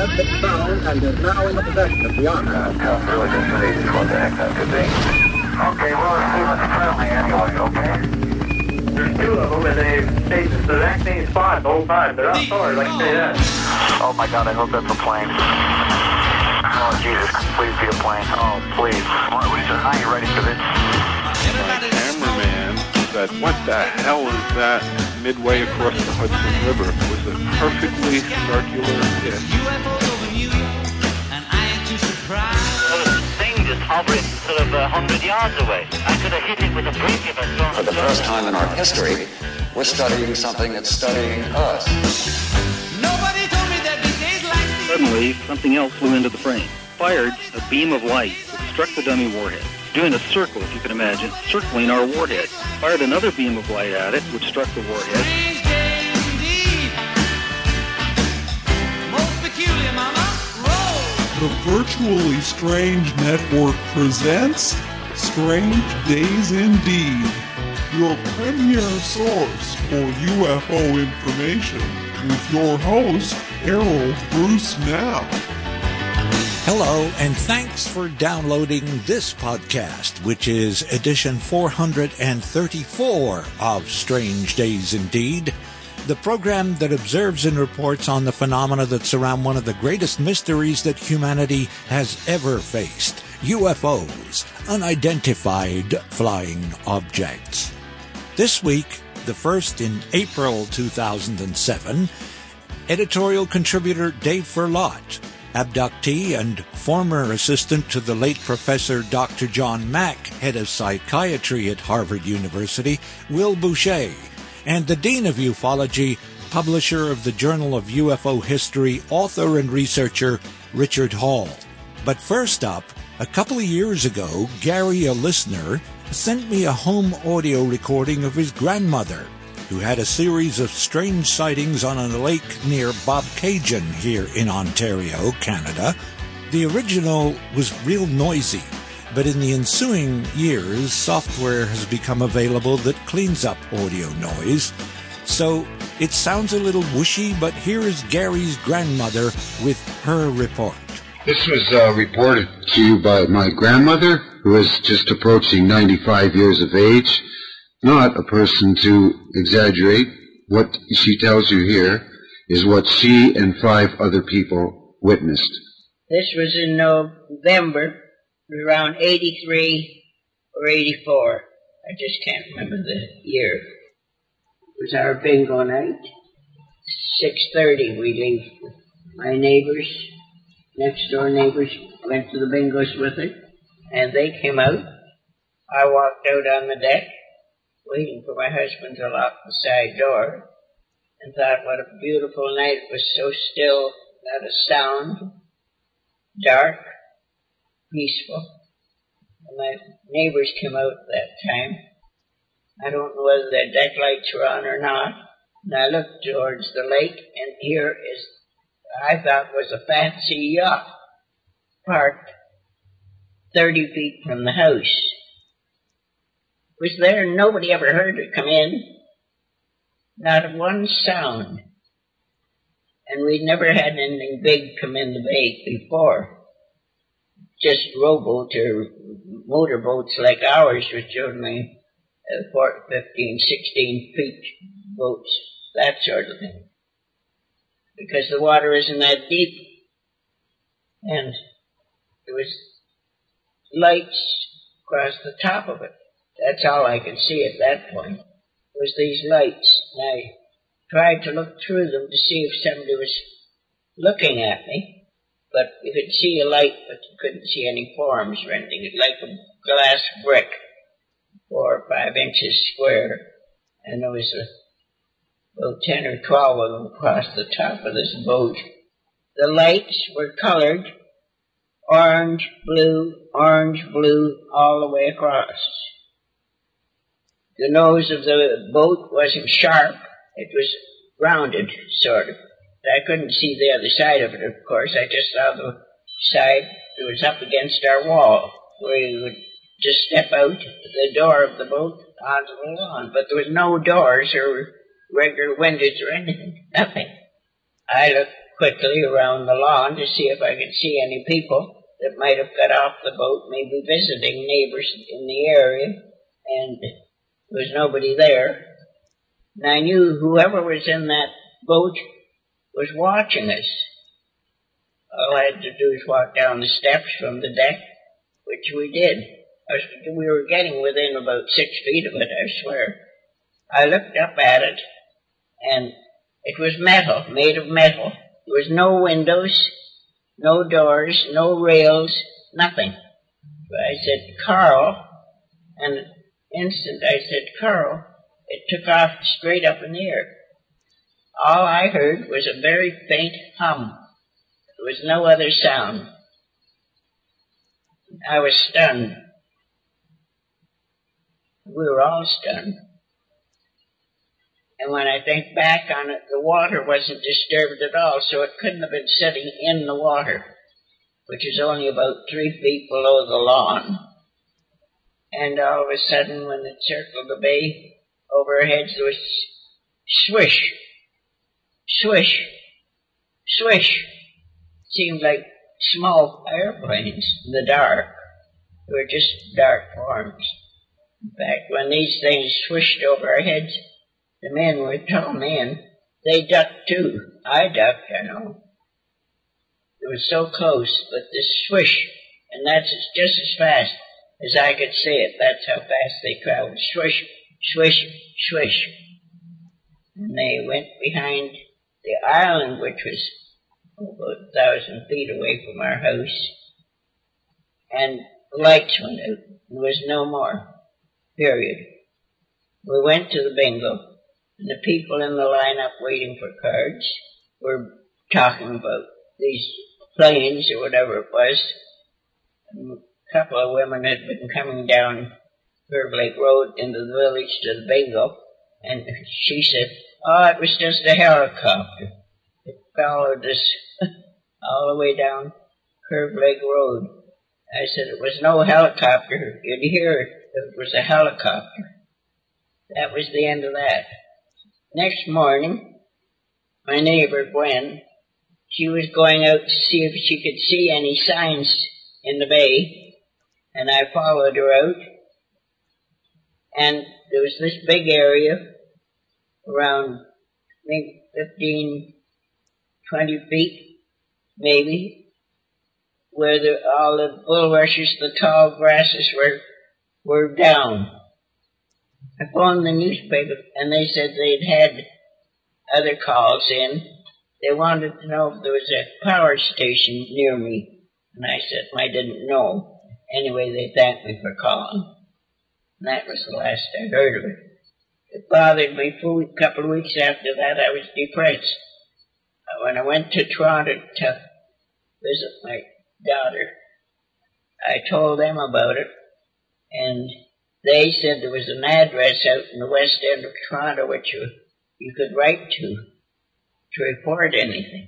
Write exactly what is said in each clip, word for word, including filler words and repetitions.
has been found and is now in the possession of the Army. Uh, tough, really just amazing what the heck that could be. Okay, well, let's see what's friendly anyway, okay? There's two of them, and they stayed in the exact same spot the whole time. They're outdoors, I can say that. Oh, my God, I hope that's a plane. Oh, Jesus, please be a plane. Oh, please. What, are you ready for this? My cameraman said, what the hell is that midway across the Hudson River? It was a perfectly circular hit. Well, the thing just hovering sort of a hundred yards away. I could have hit it with a brick if I'd thrown it. For the first time in our history, we're studying something that's studying us. Nobody told me that these days like these. Suddenly, something else flew into the frame. Fired a beam of light that struck the dummy warhead, doing a circle, if you can imagine, circling our warhead. Fired another beam of light at it, which struck the warhead. Strange days indeed. Most peculiar, mama. Roll. The Virtually Strange Network presents Strange Days Indeed, your premier source for U F O information, with your host, Errol Bruce Knapp. Hello, and thanks for downloading this podcast, which is edition four hundred thirty-four of Strange Days Indeed, the program that observes and reports on the phenomena that surround one of the greatest mysteries that humanity has ever faced, U F Os, unidentified flying objects. This week, the first in April two thousand seven, editorial contributor Dave Ferlot, abductee and former assistant to the late Professor Doctor John Mack, head of psychiatry at Harvard University, Will Boucher, and the Dean of Ufology, publisher of the Journal of U F O History, author and researcher Richard Hall. But first up, a couple of years ago, Gary, a listener, sent me a home audio recording of his grandmother, who had a series of strange sightings on a lake near Bobcaygeon here in Ontario, Canada. The original was real noisy, but in the ensuing years, software has become available that cleans up audio noise. So it sounds a little whooshy, but here is Gary's grandmother with her report. This was uh, reported to you by my grandmother, who is just approaching ninety-five years of age. Not a person to exaggerate. What she tells you here is what she and five other people witnessed. This was in November, around eighty-three or eighty-four. I just can't remember the year. It was our bingo night. six thirty we leave. My neighbors, next door neighbors, went to the bingos with her, and they came out. I walked out on the deck, waiting for my husband to lock the side door, and thought what a beautiful night. It was so still, not a sound, dark, peaceful. And my neighbors came out at that time. I don't know whether their deck lights were on or not. And I looked towards the lake, and here is, I thought was a fancy yacht, parked thirty feet from the house. Was there, nobody ever heard it come in. Not one sound. And we'd never had anything big come in the bay before. Just rowboats or motorboats like ours, which are only uh, fifteen, sixteen feet boats, that sort of thing. Because the water isn't that deep. And there was lights across the top of it. That's all I could see at that point, was these lights. And I tried to look through them to see if somebody was looking at me, but you could see a light, but you couldn't see any forms or anything. It was like a glass brick, four or five inches square, and there was a, about ten or twelve of them across the top of this boat. The lights were colored orange, blue, orange, blue, all the way across. The nose of the boat wasn't sharp. It was rounded, sort of. I couldn't see the other side of it, of course. I just saw the side that was up against our wall, where you would just step out the door of the boat onto the lawn. But there was no doors or regular windows or anything, nothing. I looked quickly around the lawn to see if I could see any people that might have got off the boat, maybe visiting neighbors in the area, and there was nobody there. And I knew whoever was in that boat was watching us. All I had to do was walk down the steps from the deck, which we did. I was, we were getting within about six feet of it, I swear. I looked up at it, and it was metal, made of metal. There was no windows, no doors, no rails, nothing. I said, Carl, and instant I said, Carl, it took off straight up in the air. All I heard was a very faint hum. There was no other sound. I was stunned. We were all stunned. And when I think back on it, the water wasn't disturbed at all, so it couldn't have been sitting in the water, which is only about three feet below the lawn. And all of a sudden, when it circled the bay over our heads, there was swish, swish, swish. Seemed like small airplanes in the dark. They were just dark forms. In fact, when these things swished over our heads, the men were tall men. They ducked too. I ducked, I know. It was so close, but this swish, and that's just as fast as I could say it. That's how fast they traveled. Swish, swish, swish. And they went behind the island, which was about a thousand feet away from our house. And the lights went out. There was no more. Period. We went to the bingo. And the people in the lineup waiting for cards were talking about these planes or whatever it was. And a couple of women had been coming down Curve Lake Road into the village to the bingo. And she said, oh, it was just a helicopter. It followed us all the way down Curve Lake Road. I said, it was no helicopter. You'd hear it if it was a helicopter. That was the end of that. Next morning, my neighbor, Gwen, she was going out to see if she could see any signs in the bay, and I followed her out, and there was this big area around, I think, fifteen, twenty feet, maybe, where the, all the bulrushes, the tall grasses were, were down. I phoned the newspaper, and they said they'd had other calls in. They wanted to know if there was a power station near me. And I said I didn't know. Anyway, they thanked me for calling. And that was the last I heard of it. It bothered me for a couple of weeks after that. I was depressed. When I went to Toronto to visit my daughter, I told them about it, and they said there was an address out in the west end of Toronto which you, you could write to, to report anything.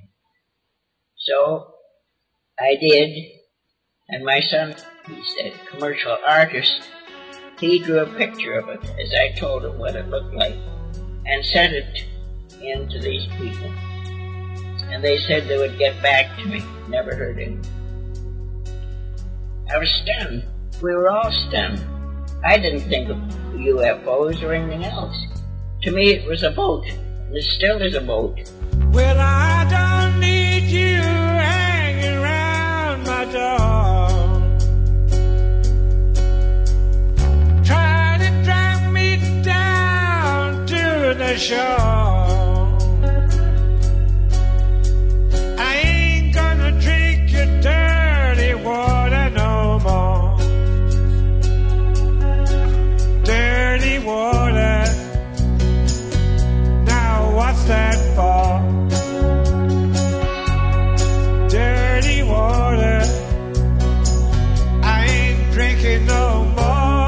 So I did, and my son, he's a commercial artist, he drew a picture of it as I told him what it looked like, and sent it in to these people. And they said they would get back to me. Never heard anything. I was stunned. We were all stunned. I didn't think of U F Os or anything else. To me, it was a boat. And it still is a boat. Well, I don't need you hanging around my door, trying to drag me down to the shore. I ain't gonna drink your dirty water no more. Dirty water, now what's that for? Dirty water, I ain't drinking no more.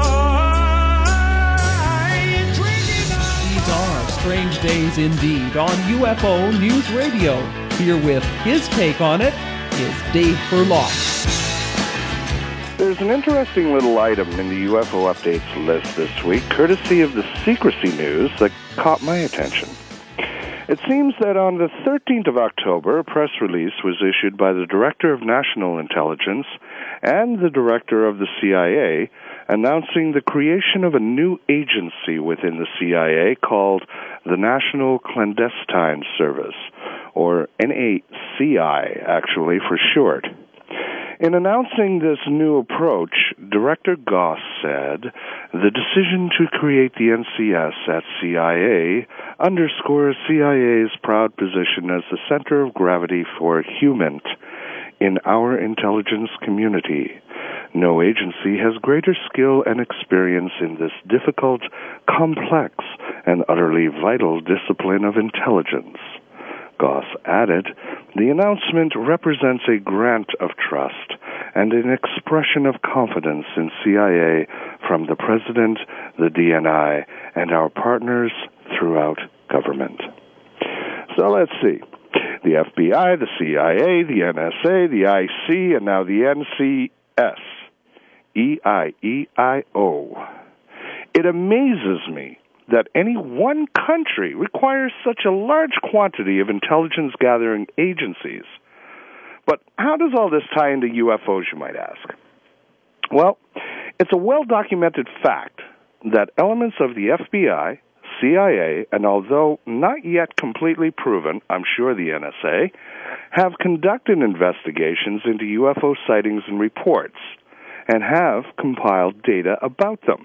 I ain't drinking no more. These are Strange Days Indeed on U F O News Radio. Here with his take on it is Dave Furlock. There's an interesting little item in the U F O Updates list this week, courtesy of the Secrecy News, that caught my attention. It seems that on the thirteenth of October, a press release was issued by the Director of National Intelligence and the Director of the C I A announcing the creation of a new agency within the C I A called the National Clandestine Service, or N A C I, actually, for short. In announcing this new approach, Director Goss said, "The decision to create the N C S at C I A underscores C I A's proud position as the center of gravity for HUMINT in our intelligence community. No agency has greater skill and experience in this difficult, complex, and utterly vital discipline of intelligence." Goss added, "The announcement represents a grant of trust and an expression of confidence in C I A from the President, the D N I, and our partners throughout government." So let's see. The F B I, the C I A, the N S A, the I C, and now the N C S. E I E I O. It amazes me that any one country requires such a large quantity of intelligence-gathering agencies. But how does all this tie into U F Os, you might ask? Well, it's a well-documented fact that elements of the F B I, C I A, and although not yet completely proven, I'm sure the N S A, have conducted investigations into U F O sightings and reports, and have compiled data about them.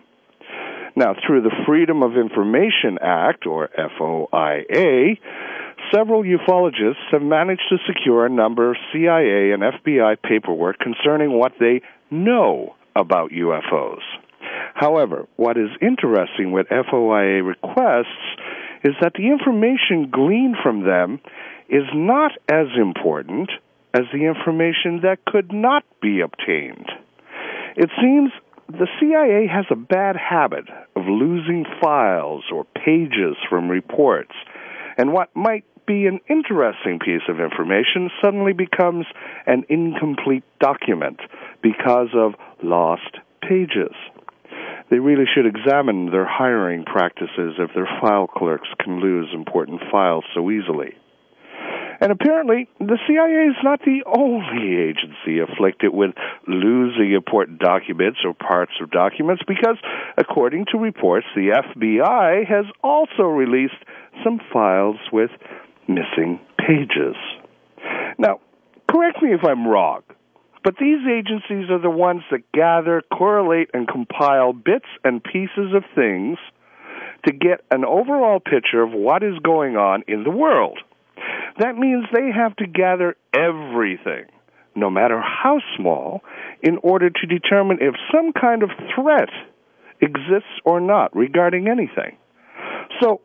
Now, through the Freedom of Information Act, or F O I A, several ufologists have managed to secure a number of C I A and F B I paperwork concerning what they know about U F Os. However, what is interesting with F O I A requests is that the information gleaned from them is not as important as the information that could not be obtained. It seems the C I A has a bad habit of losing files or pages from reports, and what might be an interesting piece of information suddenly becomes an incomplete document because of lost pages. They really should examine their hiring practices if their file clerks can lose important files so easily. And apparently, the C I A is not the only agency afflicted with losing important documents or parts of documents, because, according to reports, the F B I has also released some files with missing pages. Now, correct me if I'm wrong, but these agencies are the ones that gather, correlate, and compile bits and pieces of things to get an overall picture of what is going on in the world. That means they have to gather everything, no matter how small, in order to determine if some kind of threat exists or not regarding anything. So,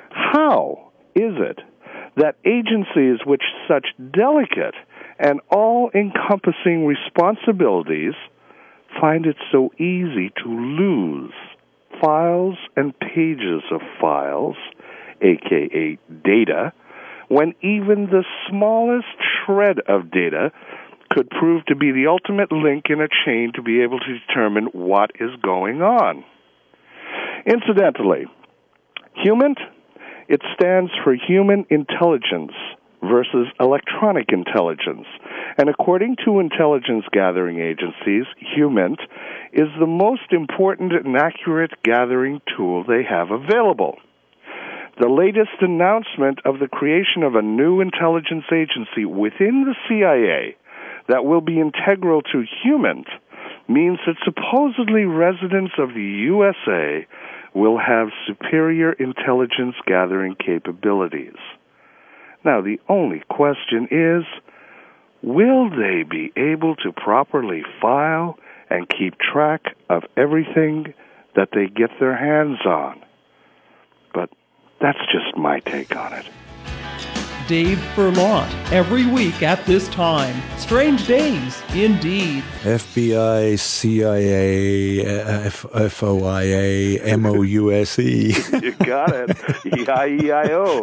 how is it that agencies with such delicate and all-encompassing responsibilities find it so easy to lose files and pages of files, aka data, when even the smallest shred of data could prove to be the ultimate link in a chain to be able to determine what is going on? Incidentally, HUMINT, it stands for Human Intelligence versus Electronic Intelligence. And according to intelligence gathering agencies, HUMINT is the most important and accurate gathering tool they have available. The latest announcement of the creation of a new intelligence agency within the C I A that will be integral to HUMINT means that supposedly residents of the U S A will have superior intelligence gathering capabilities. Now, the only question is, will they be able to properly file and keep track of everything that they get their hands on? But that's just my take on it. Dave Furlont, every week at this time. Strange days, indeed. F B I, C I A, F- F O I A, M O U S E. You got it. E I E I O.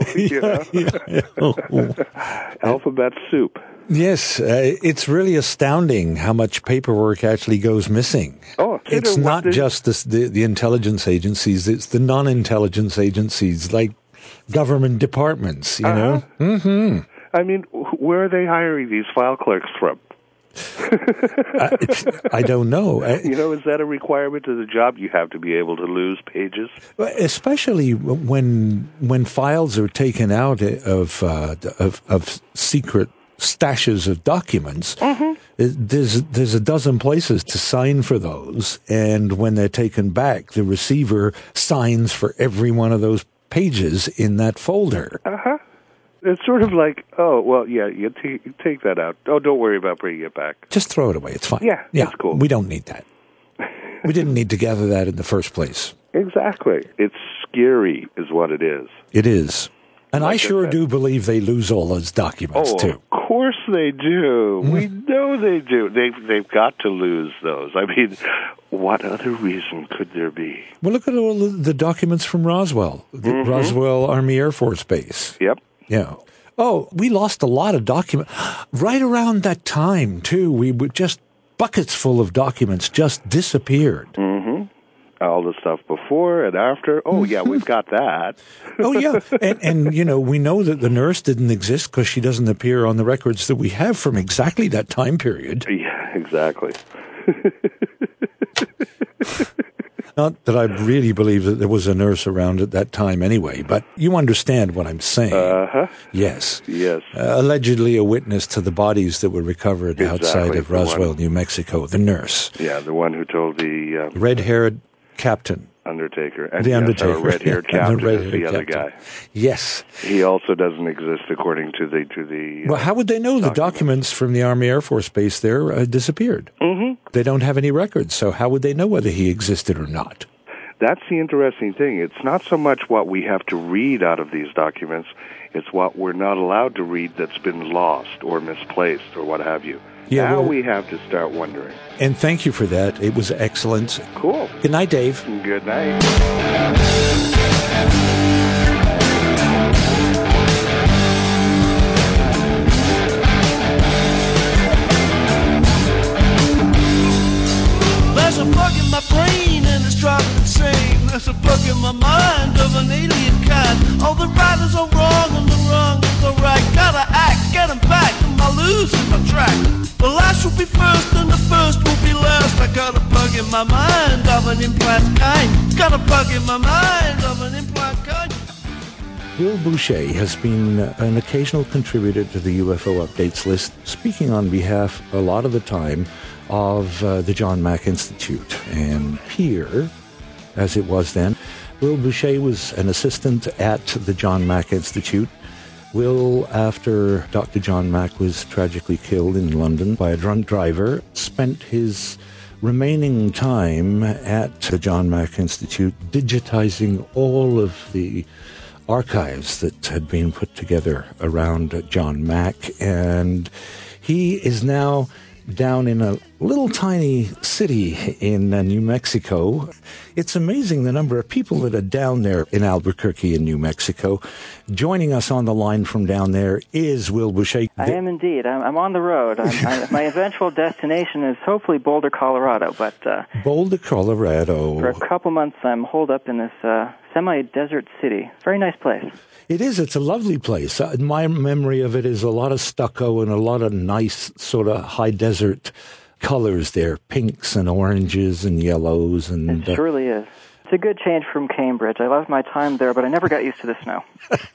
You know? Alphabet soup. Yes, uh, it's really astounding how much paperwork actually goes missing. Oh, it's not just the, the the intelligence agencies; it's the non-intelligence agencies. Like government departments, you Uh-huh. know? Mm-hmm. I mean, wh- where are they hiring these file clerks from? I, I don't know. I, You know, is that a requirement of the job? You have to be able to lose pages? especially when when files are taken out of uh, of, of secret stashes of documents. Mm-hmm. There's there's a dozen places to sign for those, and when they're taken back, the receiver signs for every one of those pages in that folder. Uh-huh. It's sort of like, oh, well, yeah, you t- take that out. Oh, don't worry about bringing it back. Just throw it away. It's fine. Yeah, yeah, that's cool. We don't need that. We didn't need to gather that in the first place. Exactly. It's scary is what it is. It is. And Like I I sure said. do believe they lose all those documents, Oh, too. of course they do. We know they do. They've, they've got to lose those. I mean, what other reason could there be? Well, look at all the, the documents from Roswell, the Mhm. Roswell Army Air Force Base. Yep. Yeah. Oh, we lost a lot of documents. Right around that time, too, we would just, buckets full of documents just disappeared. Mm-hmm. All the stuff before and after. Oh, yeah, we've got that. Oh, yeah. And, and, you know, we know that the nurse didn't exist because she doesn't appear on the records that we have from exactly that time period. Yeah, exactly. Not that I really believe that there was a nurse around at that time anyway, but you understand what I'm saying. Uh-huh. Yes. Yes. Uh, allegedly a witness to the bodies that were recovered Exactly, outside of the one- Roswell, New Mexico, the nurse. Yeah, the one who told the uh, Red-haired captain. Undertaker. And The yes, Undertaker. our red-haired Yeah, and captain the is red-haired the other captain. guy. Yes. He also doesn't exist according to the to the. Uh, Well, how would they know the documents from the Army Air Force Base there uh, disappeared? Mm-hmm. They don't have any records, so how would they know whether he existed or not? That's the interesting thing. It's not so much what we have to read out of these documents, it's what we're not allowed to read that's been lost or misplaced or what have you. Yeah, now well- we have to start wondering. And thank you for that. It was excellent. Cool. Good night, Dave. Good night. There's a bug in my brain and it's driving insane. There's a bug in my mind of an alien kind. All the right is all wrong and the wrong is all right. Gotta act, get 'em back, am I losing my track? The last will be first and the first will be last. I got a bug in my mind of an implant kind. Got a bug in my mind of an implant kind. Will Boucher has been an occasional contributor to the U F O Updates list, speaking on behalf a lot of the time of uh, the John Mack Institute. And here, as it was then, Will Boucher was an assistant at the John Mack Institute. Will, after Doctor John Mack was tragically killed in London by a drunk driver, spent his remaining time at the John Mack Institute digitizing all of the archives that had been put together around John Mack, and he is now down in a little tiny city in uh, New Mexico. It's amazing the number of people that are down there in Albuquerque in New Mexico. Joining us on the line from down there is Will Boucher. I am indeed. I'm, I'm on the road. I'm, I, my eventual destination is hopefully Boulder, Colorado, but uh, Boulder, Colorado. for a couple months I'm holed up in this uh, semi-desert city. Very nice place. It is. It's a lovely place. Uh, my memory of it is a lot of stucco and a lot of nice sort of high desert colors there, pinks and oranges and yellows. And It surely is. It's a good change from Cambridge. I loved my time there, but I never got used to the snow.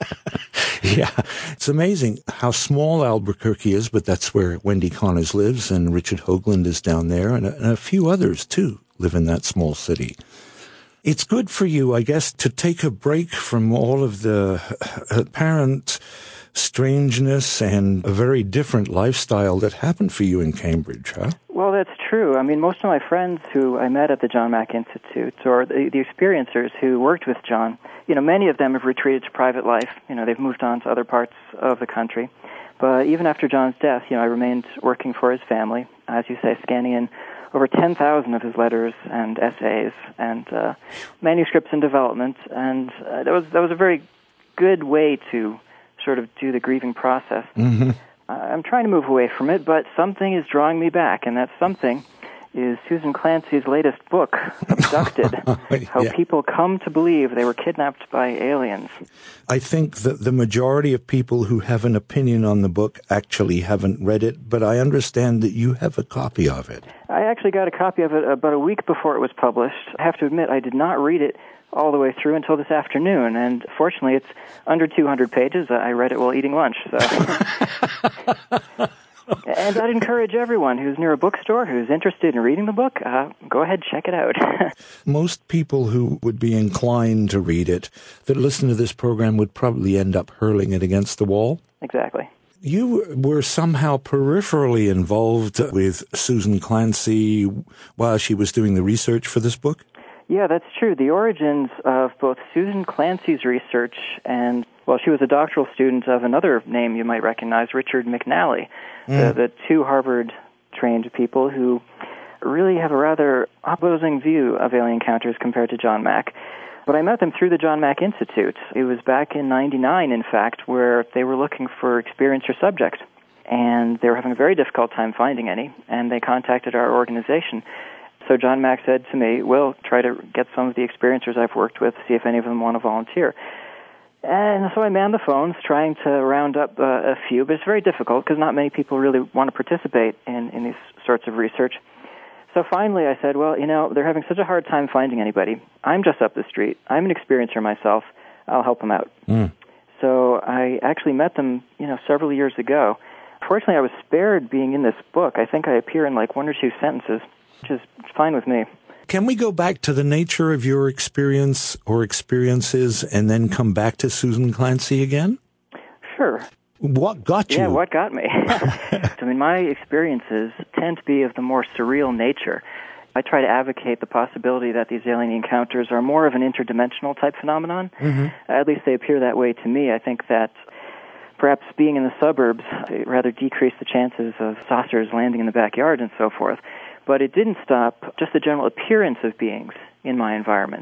Yeah, it's amazing how small Albuquerque is, but that's where Wendy Connors lives, and Richard Hoagland is down there, and a, and a few others, too, live in that small city. It's good for you, I guess, to take a break from all of the apparent strangeness and a very different lifestyle that happened for you in Cambridge, huh? Well, that's true. I mean, most of my friends who I met at the John Mack Institute, or the, the experiencers who worked with John, you know, many of them have retreated to private life. You know, they've moved on to other parts of the country. But even after John's death, you know, I remained working for his family, as you say, scanning in over ten thousand of his letters and essays and uh, manuscripts in development. And uh, that was that was a very good way to sort of do the grieving process. Mm-hmm. I'm trying to move away from it, but something is drawing me back, and that something is Susan Clancy's latest book, Abducted, How Yeah. People Come to Believe They Were Kidnapped by Aliens. I think that the majority of people who have an opinion on the book actually haven't read it, but I understand that you have a copy of it. I actually got a copy of it about a week before it was published. I have to admit, I did not read it all the way through until this afternoon, and fortunately it's under two hundred pages. I read it while eating lunch. So. And I'd encourage everyone who's near a bookstore, who's interested in reading the book, uh, go ahead, check it out. Most people who would be inclined to read it, that listen to this program, would probably end up hurling it against the wall. Exactly. You were somehow peripherally involved with Susan Clancy while she was doing the research for this book? Yeah, that's true. The origins of both Susan Clancy's research and, well, she was a doctoral student of another name you might recognize, Richard McNally, mm. the, the two Harvard-trained people who really have a rather opposing view of alien encounters compared to John Mack. But I met them through the John Mack Institute. It was back in ninety-nine, in fact, where they were looking for experiencer subjects. And they were having a very difficult time finding any, and they contacted our organization. So John Mack said to me, we'll try to get some of the experiencers I've worked with, see if any of them want to volunteer. And so I manned the phones, trying to round up uh, a few, but it's very difficult because not many people really want to participate in, in these sorts of research. So finally I said, well, you know, they're having such a hard time finding anybody. I'm just up the street. I'm an experiencer myself. I'll help them out. Mm. So I actually met them, you know, several years ago. Fortunately, I was spared being in this book. I think I appear in like one or two sentences, which is fine with me. Can we go back to the nature of your experience or experiences and then come back to Susan Clancy again? Sure. What got you? Yeah, what got me? I mean, my experiences tend to be of the more surreal nature. I try to advocate the possibility that these alien encounters are more of an interdimensional type phenomenon. Mm-hmm. At least they appear that way to me. I think that perhaps being in the suburbs rather decreased the chances of saucers landing in the backyard and so forth. But it didn't stop just the general appearance of beings in my environment.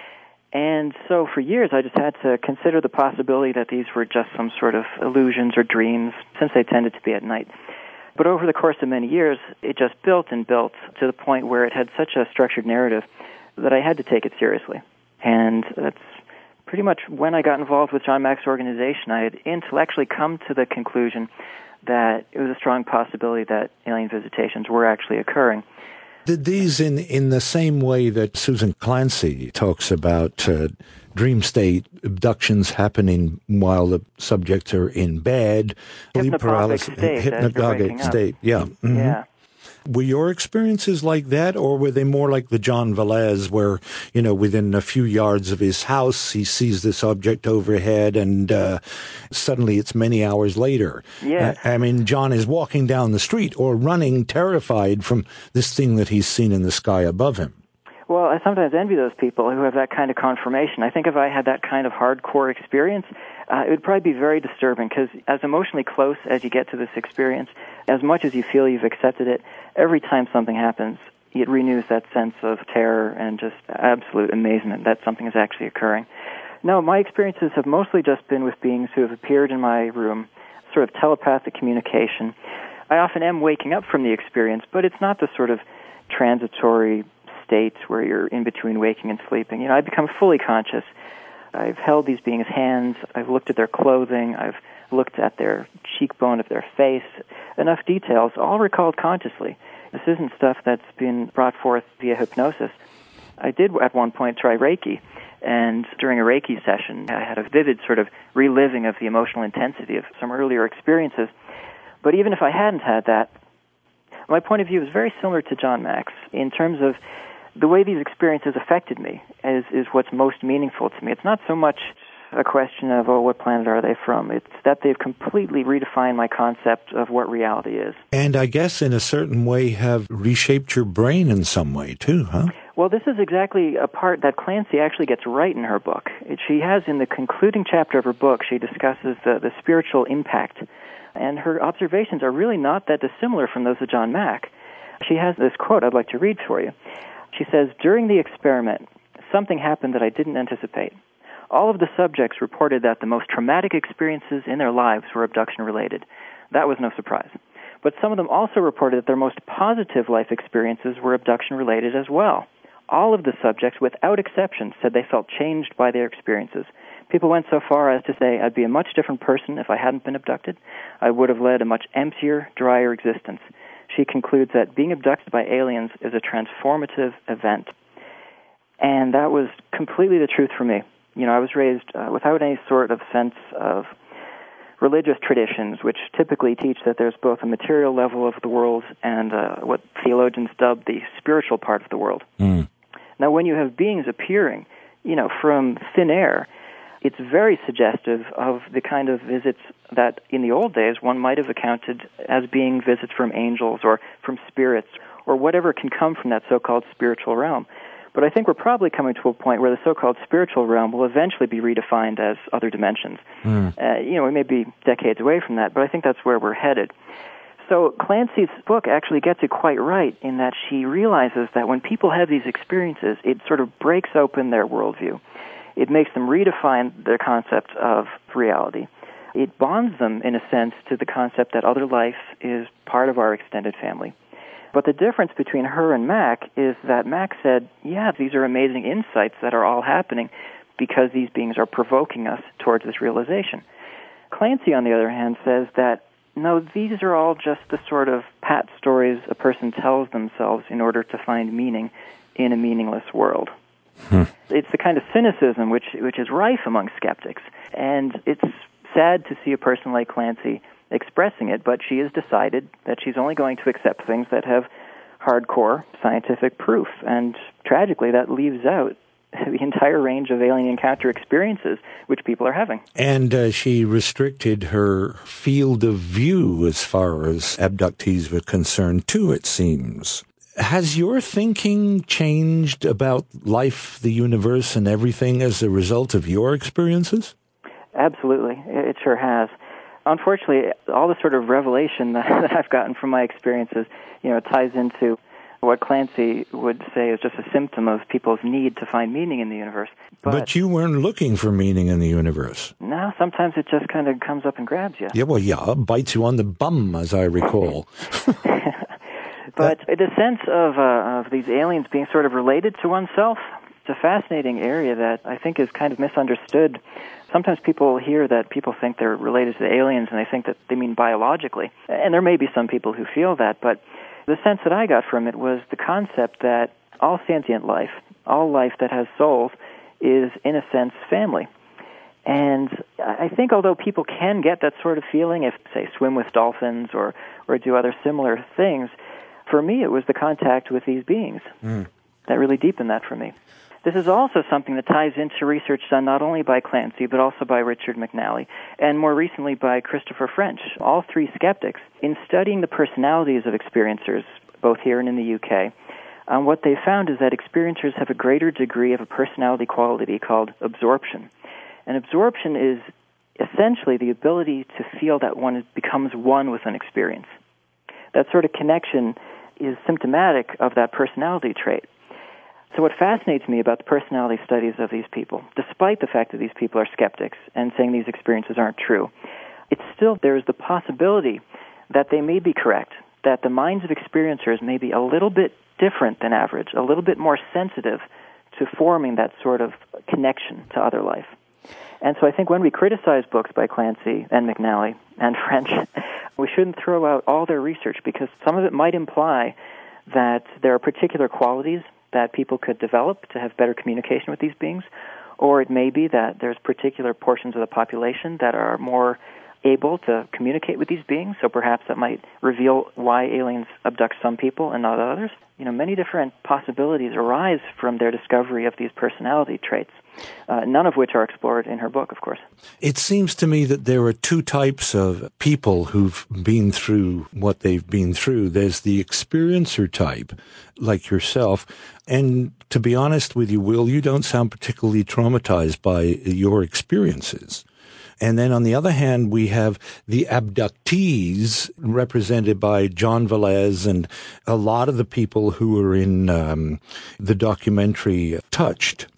And so for years I just had to consider the possibility that these were just some sort of illusions or dreams, since they tended to be at night. But over the course of many years, it just built and built to the point where it had such a structured narrative that I had to take it seriously. And that's pretty much when I got involved with John Mack's organization. I had intellectually come to the conclusion that it was a strong possibility that alien visitations were actually occurring. Did these, in, in the same way that Susan Clancy talks about uh, dream state abductions happening while the subjects are in bed, sleep paralysis, state, hypnagogic state, yeah. Mm-hmm. Yeah. Were your experiences like that, or were they more like the John Velez, where, you know, within a few yards of his house, he sees this object overhead, and uh, suddenly it's many hours later? Yeah. I, I mean, John is walking down the street or running terrified from this thing that he's seen in the sky above him. Well, I sometimes envy those people who have that kind of confirmation. I think if I had that kind of hardcore experience, uh, it would probably be very disturbing, because as emotionally close as you get to this experience, as much as you feel you've accepted it, every time something happens, it renews that sense of terror and just absolute amazement that something is actually occurring. No, my experiences have mostly just been with beings who have appeared in my room, sort of telepathic communication. I often am waking up from the experience, but it's not the sort of transitory state where you're in between waking and sleeping. You know, I become fully conscious. I've held these beings' hands. I've looked at their clothing. I've looked at their cheekbone of their face. Enough details, all recalled consciously. This isn't stuff that's been brought forth via hypnosis. I did at one point try Reiki, and during a Reiki session, I had a vivid sort of reliving of the emotional intensity of some earlier experiences. But even if I hadn't had that, my point of view is very similar to John Mack's in terms of the way these experiences affected me is, is what's most meaningful to me. It's not so much a question of, oh, what planet are they from? It's that they've completely redefined my concept of what reality is. And I guess in a certain way have reshaped your brain in some way too, huh? Well, this is exactly a part that Clancy actually gets right in her book. It, she has, in the concluding chapter of her book, she discusses the, the spiritual impact. And her observations are really not that dissimilar from those of John Mack. She has this quote I'd like to read for you. She says, "During the experiment, something happened that I didn't anticipate. All of the subjects reported that the most traumatic experiences in their lives were abduction-related. That was no surprise. But some of them also reported that their most positive life experiences were abduction-related as well. All of the subjects, without exception, said they felt changed by their experiences. People went so far as to say, I'd be a much different person if I hadn't been abducted. I would have led a much emptier, drier existence. She concludes that being abducted by aliens is a transformative event. And that was completely the truth for me. You know, I was raised uh, without any sort of sense of religious traditions, which typically teach that there's both a material level of the world and uh, what theologians dub the spiritual part of the world. Mm. Now, when you have beings appearing, you know, from thin air, it's very suggestive of the kind of visits that in the old days one might have accounted as being visits from angels or from spirits or whatever can come from that so-called spiritual realm. But I think we're probably coming to a point where the so-called spiritual realm will eventually be redefined as other dimensions. Mm. Uh, you know, we may be decades away from that, but I think that's where we're headed. So Clancy's book actually gets it quite right in that she realizes that when people have these experiences, it sort of breaks open their worldview. It makes them redefine their concept of reality. It bonds them, in a sense, to the concept that other life is part of our extended family. But the difference between her and Mack is that Mack said, yeah, these are amazing insights that are all happening because these beings are provoking us towards this realization. Clancy, on the other hand, says that, no, these are all just the sort of pat stories a person tells themselves in order to find meaning in a meaningless world. Hmm. It's the kind of cynicism which which is rife among skeptics, and it's sad to see a person like Clancy expressing it, but she has decided that she's only going to accept things that have hardcore scientific proof, and tragically that leaves out the entire range of alien encounter experiences which people are having. And uh, she restricted her field of view as far as abductees were concerned, too, it seems. Has your thinking changed about life, the universe, and everything as a result of your experiences? Absolutely. It sure has. Unfortunately, all the sort of revelation that I've gotten from my experiences, you know, ties into what Clancy would say is just a symptom of people's need to find meaning in the universe. But, but you weren't looking for meaning in the universe. No, sometimes it just kind of comes up and grabs you. Yeah, well, yeah, bites you on the bum, as I recall. But the sense of, uh, of these aliens being sort of related to oneself, it's a fascinating area that I think is kind of misunderstood. Sometimes people hear that people think they're related to the aliens and they think that they mean biologically. And there may be some people who feel that, but the sense that I got from it was the concept that all sentient life, all life that has souls, is in a sense family. And I think although people can get that sort of feeling if, say, swim with dolphins or, or do other similar things, for me it was the contact with these beings mm. that really deepened that for me. This is also something that ties into research done not only by Clancy, but also by Richard McNally, and more recently by Christopher French, all three skeptics. In studying the personalities of experiencers, both here and in the U K, um, what they found is that experiencers have a greater degree of a personality quality called absorption. And absorption is essentially the ability to feel that one becomes one with an experience. That sort of connection is symptomatic of that personality trait. So what fascinates me about the personality studies of these people, despite the fact that these people are skeptics and saying these experiences aren't true, it's still there is the possibility that they may be correct, that the minds of experiencers may be a little bit different than average, a little bit more sensitive to forming that sort of connection to other life. And so I think when we criticize books by Clancy and McNally and French, we shouldn't throw out all their research because some of it might imply that there are particular qualities that people could develop to have better communication with these beings, or it may be that there's particular portions of the population that are more able to communicate with these beings, so perhaps that might reveal why aliens abduct some people and not others. You know, many different possibilities arise from their discovery of these personality traits, uh, none of which are explored in her book, of course. It seems to me that there are two types of people who've been through what they've been through. There's the experiencer type, like yourself, and to be honest with you, Will, you don't sound particularly traumatized by your experiences. And then on the other hand, we have the abductees represented by John Velez and a lot of the people who are in um, the documentary Touched.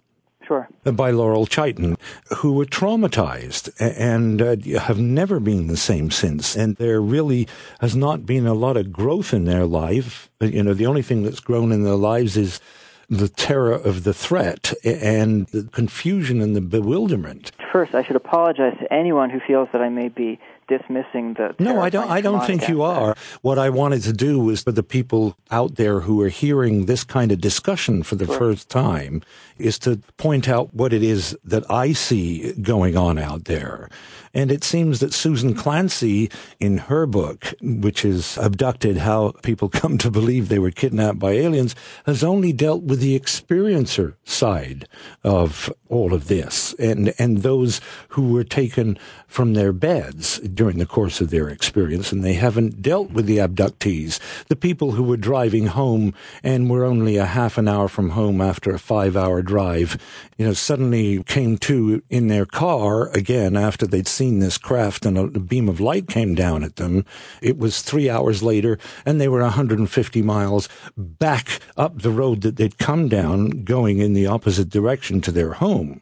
Sure. By Laurel Chaitin, who were traumatized and uh, have never been the same since. And there really has not been a lot of growth in their life. You know, the only thing that's grown in their lives is the terror of the threat and the confusion and the bewilderment. First, I should apologize to anyone who feels that I may be dismissing the No, I don't I don't think you are. What I wanted to do was for the people out there who are hearing this kind of discussion for the Sure. first time is to point out what it is that I see going on out there. And it seems that Susan Clancy, in her book, which is Abducted, How People Come to Believe They Were Kidnapped by Aliens, has only dealt with the experiencer side of all of this and, and those who were taken from their beds during the course of their experience, and they haven't dealt with the abductees, the people who were driving home and were only a half an hour from home after a five-hour drive, you know, suddenly came to in their car again after they'd seen this craft and a beam of light came down at them. It was three hours later, and they were one hundred fifty miles back up the road that they'd come down, going in the opposite direction to their home.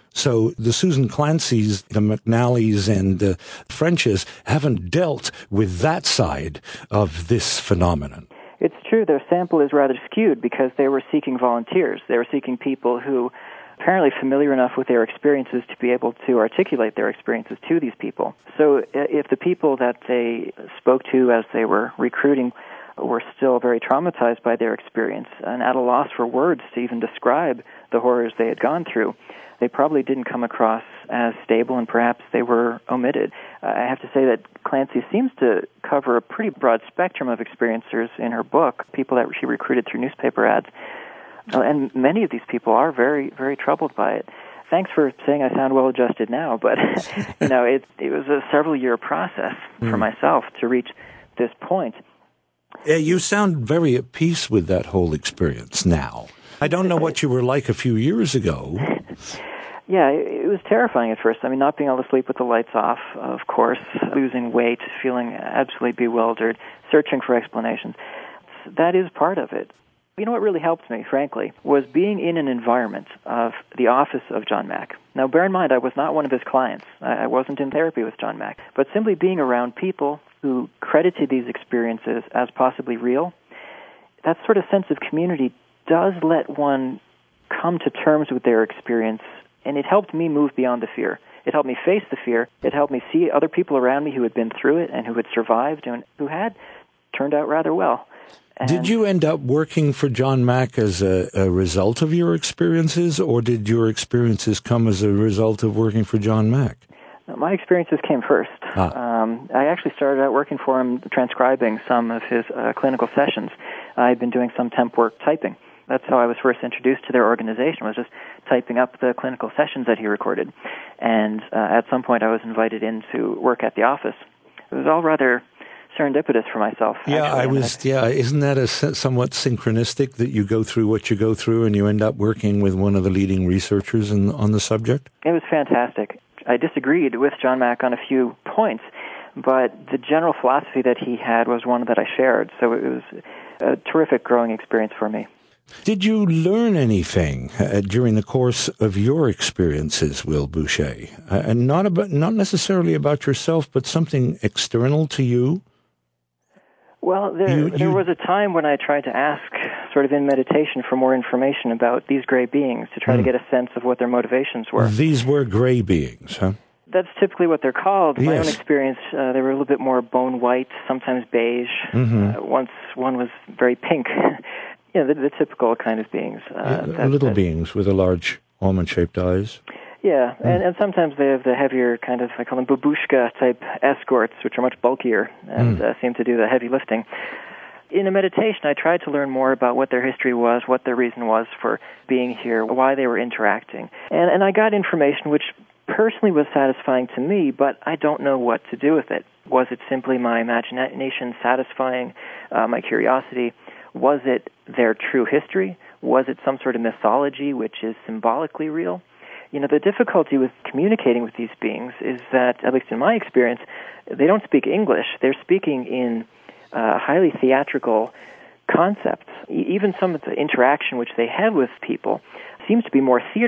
So the Susan Clancy's, the McNallys, and the Frenches haven't dealt with that side of this phenomenon. It's true, their sample is rather skewed because they were seeking volunteers. They were seeking people who apparently familiar enough with their experiences to be able to articulate their experiences to these people. So if the people that they spoke to as they were recruiting were still very traumatized by their experience and at a loss for words to even describe the horrors they had gone through, they probably didn't come across as stable, and perhaps they were omitted. Uh, I have to say that Clancy seems to cover a pretty broad spectrum of experiencers in her book, people that she recruited through newspaper ads. Uh, and many of these people are very, very troubled by it. Thanks for saying I sound well-adjusted now, but you know, it, it was a several-year process mm. for myself to reach this point. Yeah, you sound very at peace with that whole experience now. I don't know what you were like a few years ago. Yeah, it was terrifying at first. I mean, not being able to sleep with the lights off, of course, losing weight, feeling absolutely bewildered, searching for explanations. That is part of it. You know what really helped me, frankly, was being in an environment of the office of John Mack. Now, bear in mind, I was not one of his clients. I wasn't in therapy with John Mack. But simply being around people who credited these experiences as possibly real, that sort of sense of community does let one come to terms with their experience, and it helped me move beyond the fear. It helped me face the fear. It helped me see other people around me who had been through it and who had survived and who had turned out rather well. And did you end up working for John Mack as a, a result of your experiences, or did your experiences come as a result of working for John Mack? My experiences came first. Ah. Um, I actually started out working for him, transcribing some of his uh, clinical sessions. I'd been doing some temp work typing. That's how I was first introduced to their organization, was just typing up the clinical sessions that he recorded. And uh, at some point I was invited in to work at the office. It was all rather serendipitous for myself. Yeah, actually. I was, yeah, isn't that a somewhat synchronistic that you go through what you go through and you end up working with one of the leading researchers in, on the subject? It was fantastic. I disagreed with John Mack on a few points, but the general philosophy that he had was one that I shared, so it was a terrific growing experience for me. Did you learn anything uh, during the course of your experiences, Will Boucher? Uh, and not about, not necessarily about yourself, but something external to you? Well, there, you, you, there was a time when I tried to ask, sort of in meditation, for more information about these gray beings to try hmm. to get a sense of what their motivations were. These were gray beings, huh? That's typically what they're called. In yes. my own experience, uh, they were a little bit more bone white, sometimes beige. Mm-hmm. Uh, once one was very pink. You know, the, the typical kind of beings. Uh, yeah, that, little that, beings with a large almond-shaped eyes. Yeah, mm. and, and sometimes they have the heavier kind of, I call them babushka-type escorts, which are much bulkier and mm. uh, seem to do the heavy lifting. In a meditation, I tried to learn more about what their history was, what their reason was for being here, why they were interacting. And, and I got information which personally was satisfying to me, but I don't know what to do with it. Was it simply my imagination satisfying uh, my curiosity? Was it their true history? Was it some sort of mythology which is symbolically real? You know, the difficulty with communicating with these beings is that, at least in my experience, they don't speak English. They're speaking in uh, highly theatrical concepts. E- even some of the interaction which they have with people seems to be more theater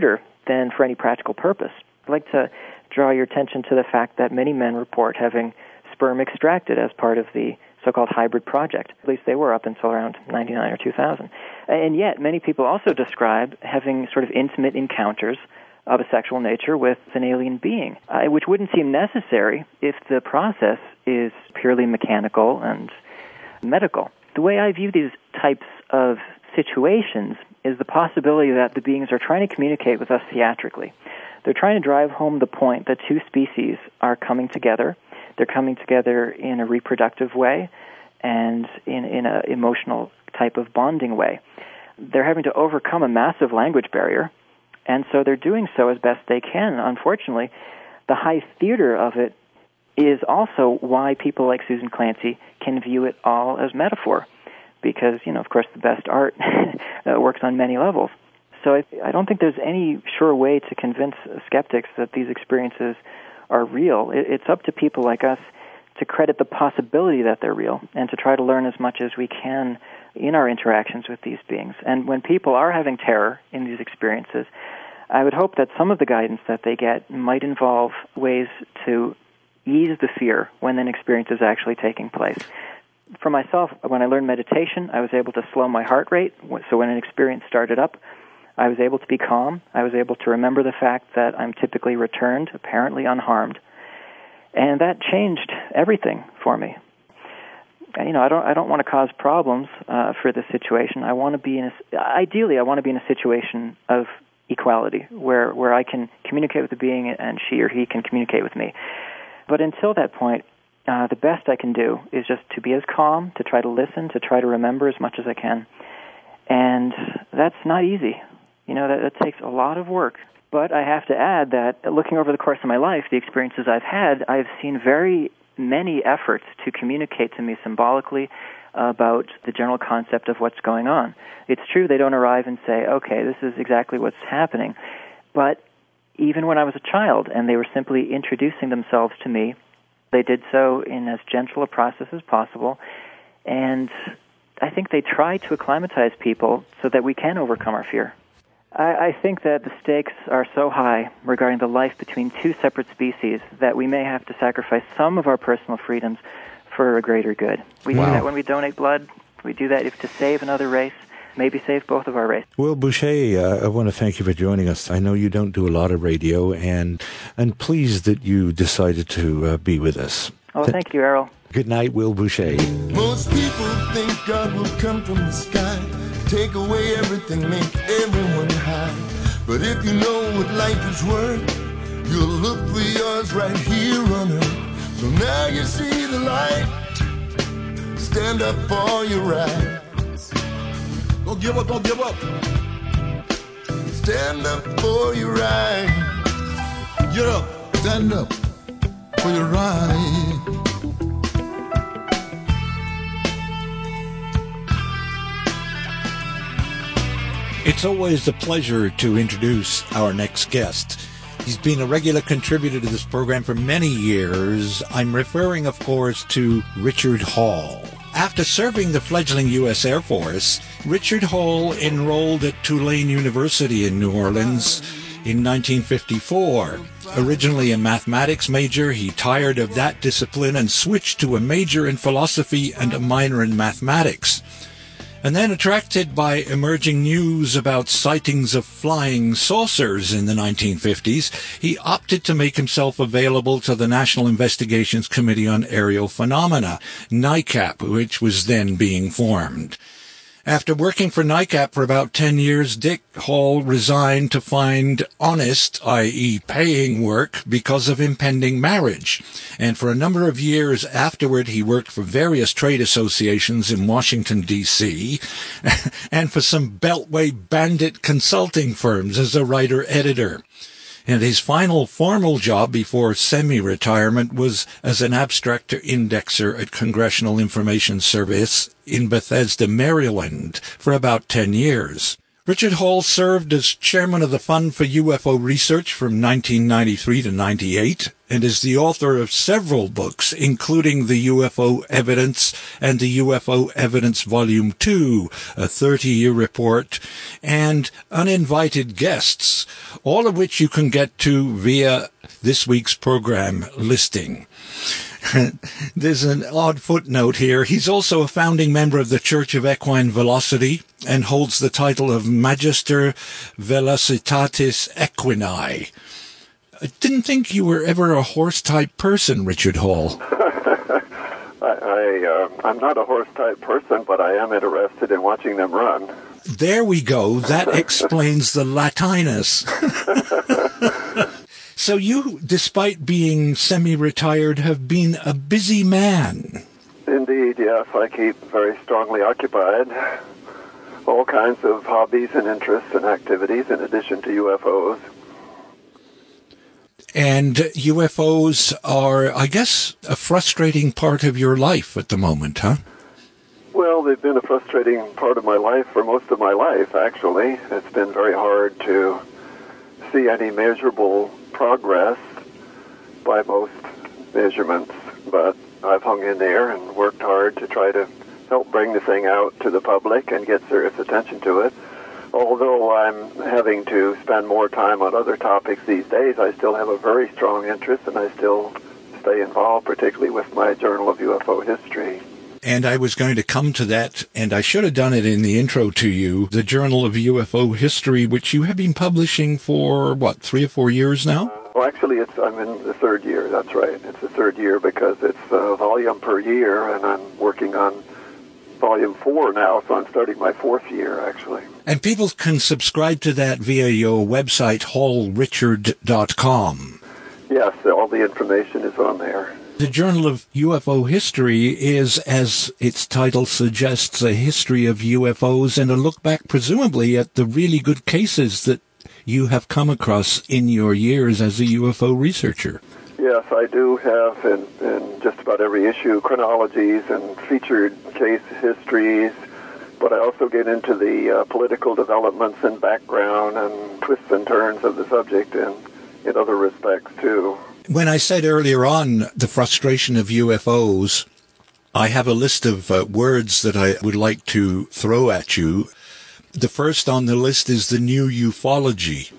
than for any practical purpose. I'd like to draw your attention to the fact that many men report having sperm extracted as part of the so-called hybrid project. At least they were up until around ninety-nine or two thousand. And yet, many people also describe having sort of intimate encounters of a sexual nature with an alien being, uh, which wouldn't seem necessary if the process is purely mechanical and medical. The way I view these types of situations is the possibility that the beings are trying to communicate with us theatrically. They're trying to drive home the point that two species are coming together. They're coming together in a reproductive way and in, in an emotional type of bonding way. They're having to overcome a massive language barrier, and so they're doing so as best they can. Unfortunately, the high theater of it is also why people like Susan Clancy can view it all as metaphor, because, you know, of course, the best art works on many levels. So I, I don't think there's any sure way to convince skeptics that these experiences are real. It, it's up to people like us to credit the possibility that they're real and to try to learn as much as we can in our interactions with these beings. And when people are having terror in these experiences, I would hope that some of the guidance that they get might involve ways to ease the fear when an experience is actually taking place. For myself, when I learned meditation, I was able to slow my heart rate. So when an experience started up, I was able to be calm. I was able to remember the fact that I'm typically returned, apparently unharmed. And that changed everything for me. You know, I don't I don't want to cause problems uh, for this situation. I want to be in a, ideally, I want to be in a situation of equality where, where I can communicate with the being and she or he can communicate with me. But until that point, uh, the best I can do is just to be as calm, to try to listen, to try to remember as much as I can. And that's not easy. You know, that, that takes a lot of work. But I have to add that looking over the course of my life, the experiences I've had, I've seen very many efforts to communicate to me symbolically about the general concept of what's going on. It's true they don't arrive and say, okay, this is exactly what's happening. But even when I was a child and they were simply introducing themselves to me, they did so in as gentle a process as possible. And I think they try to acclimatize people so that we can overcome our fear. I, I think that the stakes are so high regarding the life between two separate species that we may have to sacrifice some of our personal freedoms for a greater good. We wow. do that when we donate blood. We do that if to save another race, maybe save both of our races. Will Boucher, uh, I want to thank you for joining us. I know you don't do a lot of radio, and and pleased that you decided to uh, be with us. Oh, Th- thank you, Errol. Good night, Will Boucher. Most people think God will come from the sky, take away everything, make everyone high. But if you know what life is worth, you'll look for yours right here on earth. So now you see the light, stand up for your rights. Don't give up, don't give up. Stand up for your rights. Get up, stand up for your rights. It's always a pleasure to introduce our next guest. He's been a regular contributor to this program for many years. I'm referring, of course, to Richard Hall. After serving the fledgling U S Air Force, Richard Hall enrolled at Tulane University in New Orleans in nineteen fifty-four. Originally a mathematics major, he tired of that discipline and switched to a major in philosophy and a minor in mathematics. And then, attracted by emerging news about sightings of flying saucers in the nineteen fifties, he opted to make himself available to the National Investigations Committee on Aerial Phenomena, NICAP, which was then being formed. After working for NICAP for about ten years, Dick Hall resigned to find honest, that is paying work because of impending marriage. And for a number of years afterward, he worked for various trade associations in Washington, D C, and for some Beltway bandit consulting firms as a writer-editor. And his final formal job before semi-retirement was as an abstract indexer at Congressional Information Service in Bethesda, Maryland, for about ten years. Richard Hall served as chairman of the Fund for U F O Research from nineteen ninety-three to ninety-eight, and is the author of several books, including The U F O Evidence and The U F O Evidence Volume two, a thirty-year report, and Uninvited Guests, all of which you can get to via this week's program listing. There's an odd footnote here. He's also a founding member of the Church of Equine Velocity and holds the title of Magister Velocitatis Equini. I didn't think you were ever a horse-type person, Richard Hall. I, I, uh, I'm not a horse-type person, but I am interested in watching them run. There we go. That explains the Latinus. So you, despite being semi-retired, have been a busy man. Indeed, yes. I keep very strongly occupied. All kinds of hobbies and interests and activities in addition to U F Os. And U F Os are, I guess, a frustrating part of your life at the moment, huh? Well, they've been a frustrating part of my life for most of my life, actually. It's been very hard to see any measurable progress by most measurements, but I've hung in there and worked hard to try to help bring the thing out to the public and get serious attention to it. Although I'm having to spend more time on other topics these days, I still have a very strong interest, and I still stay involved, particularly with my Journal of U F O History. And I was going to come to that, and I should have done it in the intro to you, the Journal of U F O History, which you have been publishing for, what, three or four years now? Uh, well, actually, it's I'm in the third year, that's right. It's the third year because it's a volume per year, and I'm working on volume four now, so I'm starting my fourth year, actually. And people can subscribe to that via your website, hall richard dot com. Yes, all the information is on there. The Journal of U F O History is, as its title suggests, a history of U F Os and a look back, presumably, at the really good cases that you have come across in your years as a U F O researcher. Yes, I do have in, in just about every issue chronologies and featured case histories, but I also get into the uh, political developments and background and twists and turns of the subject in, in other respects, too. When I said earlier on the frustration of U F Os, I have a list of uh, words that I would like to throw at you. The first on the list is the new ufology.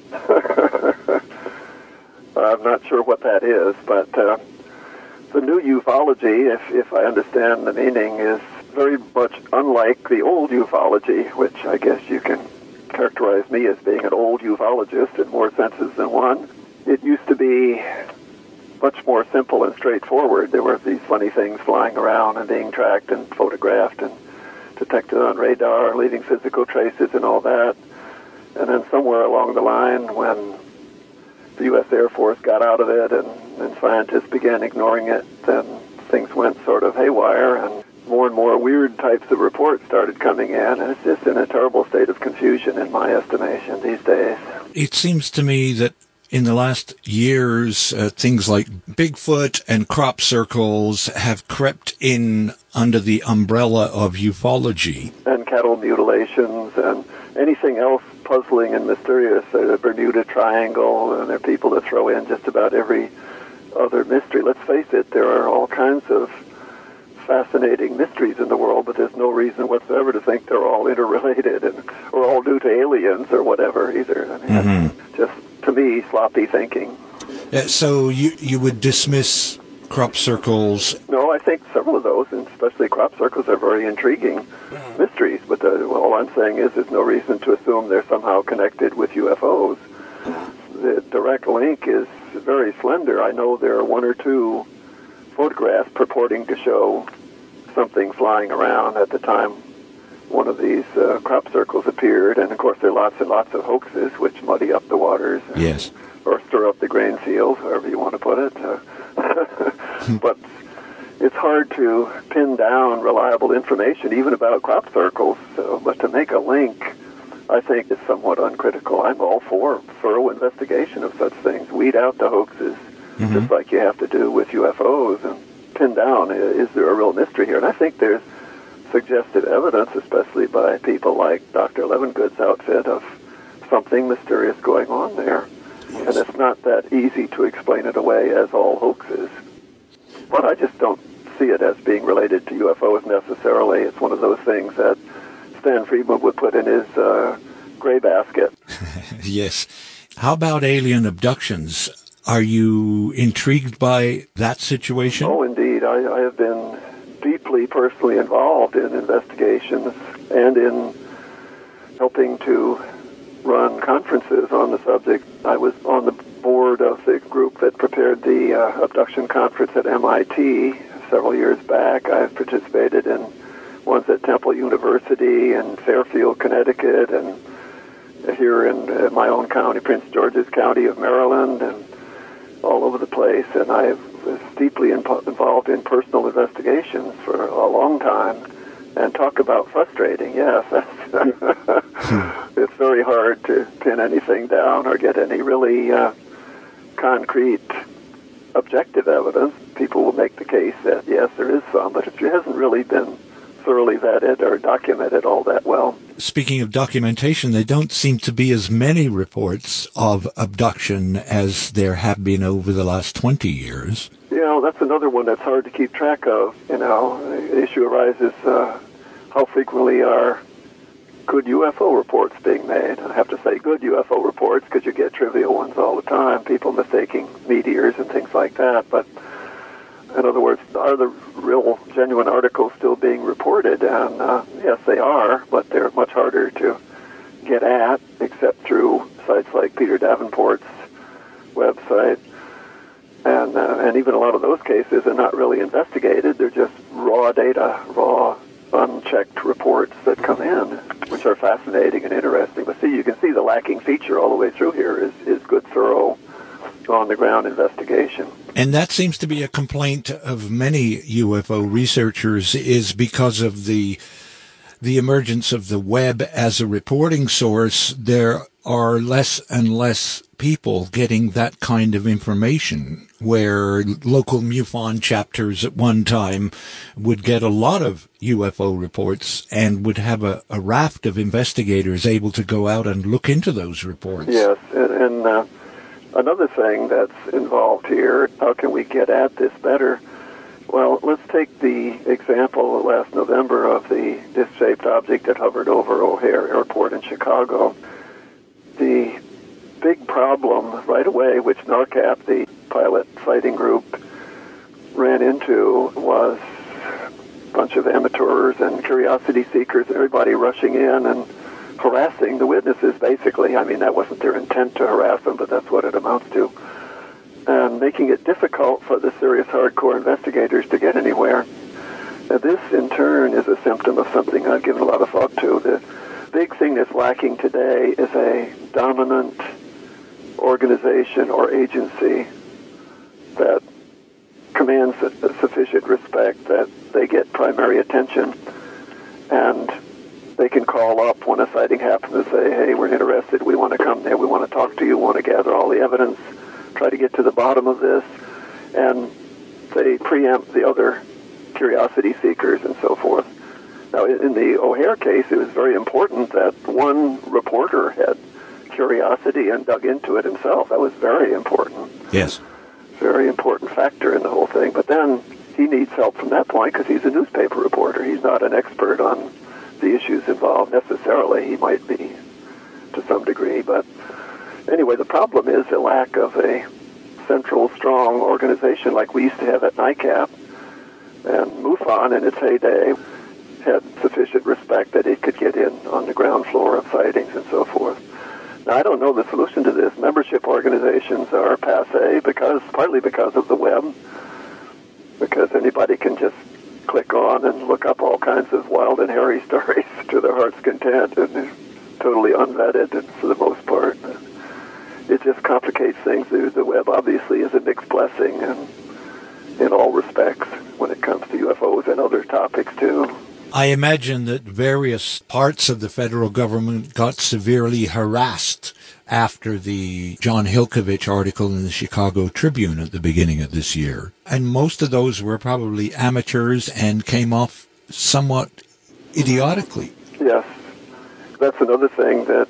I'm not sure what that is, but uh, the new ufology, if, if I understand the meaning, is very much unlike the old ufology, which I guess you can characterize me as being an old ufologist in more senses than one. It used to be much more simple and straightforward. There were these funny things flying around and being tracked and photographed and detected on radar, leaving physical traces and all that. And then somewhere along the line, when the U S Air Force got out of it and, and scientists began ignoring it, then things went sort of haywire, and more and more weird types of reports started coming in, and it's just in a terrible state of confusion in my estimation these days. It seems to me that in the last years, uh, things like Bigfoot and crop circles have crept in under the umbrella of ufology. And cattle mutilations and anything else puzzling and mysterious. The Bermuda Triangle, and there are people that throw in just about every other mystery. Let's face it, there are all kinds of fascinating mysteries in the world, but there's no reason whatsoever to think they're all interrelated and or all due to aliens or whatever either. I mean, Mm-hmm. that's just, to me, sloppy thinking. Uh, so you you would dismiss crop circles? No, I think several of those, and especially crop circles, are very intriguing mysteries. But the, well, all I'm saying is there's no reason to assume they're somehow connected with U F Os. The direct link is very slender. I know there are one or two photographs purporting to show something flying around at the time one of these uh, crop circles appeared, and of course there are lots and lots of hoaxes which muddy up the waters. Yes. Or stir up the grain field, however you want to put it. Uh, but it's hard to pin down reliable information, even about crop circles. So, but to make a link, I think, is somewhat uncritical. I'm all for thorough investigation of such things. Weed out the hoaxes, mm-hmm. just like you have to do with U F Os, and pin down, is there a real mystery here? And I think there's suggested evidence, especially by people like Doctor Levengood's outfit, of something mysterious going on there. And it's not that easy to explain it away as all hoaxes. But I just don't see it as being related to U F Os necessarily. It's one of those things that Stan Friedman would put in his uh, gray basket. Yes. How about alien abductions? Are you intrigued by that situation? Oh, indeed. I, I have been deeply personally involved in investigations and in helping to run conferences on the subject. I was on the board of the group that prepared the uh, abduction conference at M I T several years back. I've participated in ones at Temple University and Fairfield, Connecticut, and here in uh, my own county, Prince George's County of Maryland, and all over the place. And I was deeply impo- involved in personal investigations for a long time. And talk about frustrating, yes. It's very hard to pin anything down or get any really uh, concrete objective evidence. People will make the case that, yes, there is some, but it hasn't really been thoroughly vetted or documented all that well. Speaking of documentation, there don't seem to be as many reports of abduction as there have been over the last twenty years. You know, that's another one that's hard to keep track of. You know, the issue arises, uh, how frequently are good U F O reports being made? I have to say good U F O reports because you get trivial ones all the time, people mistaking meteors and things like that. But in other words, are the real genuine articles still being reported? And uh, yes, they are, but they're much harder to get at, except through sites like Peter Davenport's website. And uh, and even a lot of those cases are not really investigated. They're just raw data, raw, unchecked reports that come in, which are fascinating and interesting. But see, you can see the lacking feature all the way through here is, is good, thorough, on-the-ground investigation. And that seems to be a complaint of many U F O researchers, is because of the the emergence of the web as a reporting source. There are less and less people getting that kind of information, where local MUFON chapters at one time would get a lot of U F O reports and would have a, a raft of investigators able to go out and look into those reports. Yes, and, and uh, another thing that's involved here, how can we get at this better? Well, let's take the example last November of the disc-shaped object that hovered over O'Hare Airport in Chicago. The big problem right away, which NORCAP, the pilot sighting group, ran into, was a bunch of amateurs and curiosity seekers, everybody rushing in and harassing the witnesses, basically. I mean, that wasn't their intent to harass them, but that's what it amounts to. And making it difficult for the serious hardcore investigators to get anywhere. Now, this, in turn, is a symptom of something I've given a lot of thought to. The big thing that's lacking today is a dominant organization or agency that commands sufficient respect that they get primary attention, and they can call up when a sighting happens and say, hey, we're interested, we want to come there, we want to talk to you, we want to gather all the evidence, try to get to the bottom of this, and they preempt the other curiosity seekers and so forth. Now, in the O'Hare case, it was very important that one reporter had curiosity and dug into it himself. That was very important. Yes. Very important factor in the whole thing. But then he needs help from that point because he's a newspaper reporter. He's not an expert on the issues involved necessarily. He might be to some degree. But anyway, the problem is the lack of a central, strong organization like we used to have at NICAP. And MUFON, in its heyday, had sufficient respect that it could get in on the ground floor of sightings and so forth. Now, I don't know the solution to this. Membership organizations are passé because, partly because of the web, because anybody can just click on and look up all kinds of wild and hairy stories to their heart's content, and they're totally unvetted and for the most part. It just complicates things. The web obviously is a mixed blessing and in all respects when it comes to U F Os and other topics too. I imagine that various parts of the federal government got severely harassed after the John Hilkovich article in the Chicago Tribune at the beginning of this year. And most of those were probably amateurs and came off somewhat idiotically. Yes. That's another thing that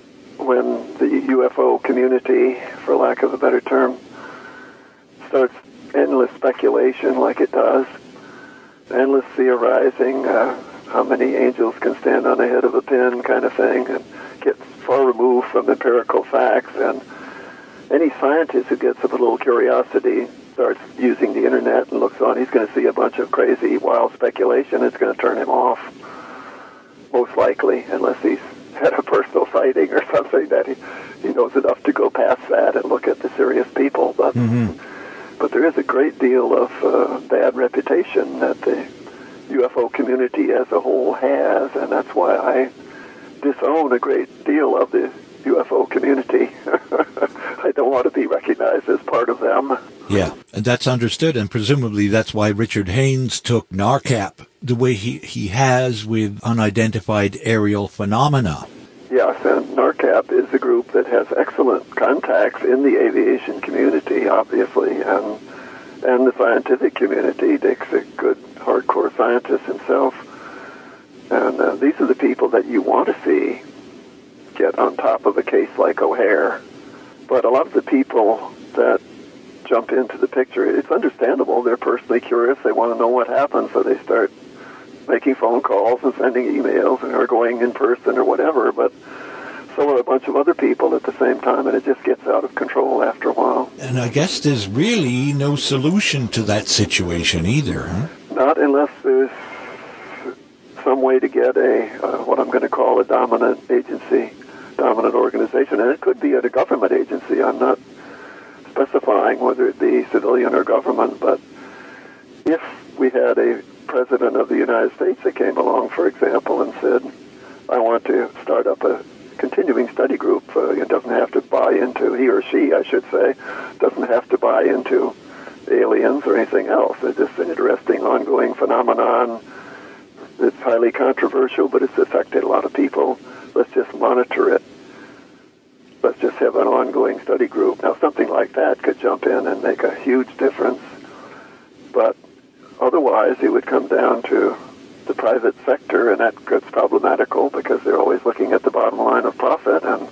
when the U F O community, for lack of a better term, starts endless speculation like it does, endless theorizing, uh, how many angels can stand on the head of a pin kind of thing, and gets far removed from empirical facts. And any scientist who gets a little curiosity starts using the internet and looks on, he's going to see a bunch of crazy, wild speculation. It's going to turn him off, most likely, unless he's had a personal sighting or something that he, he knows enough to go past that and look at the serious people. But Mm-hmm. but there is a great deal of uh, bad reputation that the U F O community as a whole has, and that's why I disown a great deal of the U F O community. I don't want to be recognized as part of them. Yeah, and that's understood, and presumably that's why Richard Haynes took NARCAP the way he, he has with unidentified aerial phenomena. Yes, and NARCAP is a group that has excellent contacts in the aviation community, obviously, and and the scientific community. Dick's a good, hardcore scientist himself. And uh, these are the people that you want to see get on top of a case like O'Hare. But a lot of the people that jump into the picture, it's understandable. They're personally curious. They want to know what happened, so they start making phone calls and sending emails and are going in person or whatever. But so are a bunch of other people at the same time, and it just gets out of control after a while. And I guess there's really no solution to that situation either, huh? Not unless there's some way to get a, uh, what I'm going to call a dominant agency, dominant organization. And it could be at a government agency. I'm not specifying whether it be civilian or government, but if we had a president of the United States that came along, for example, and said, I want to start up a continuing study group. Uh, it doesn't have to buy into, he or she, I should say, doesn't have to buy into aliens or anything else. It's just an interesting ongoing phenomenon. It's highly controversial, but it's affected a lot of people. Let's just monitor it. Let's just have an ongoing study group. Now, something like that could jump in and make a huge difference. But otherwise, it would come down to the private sector, and that gets problematical because they're always looking at the bottom line of profit, and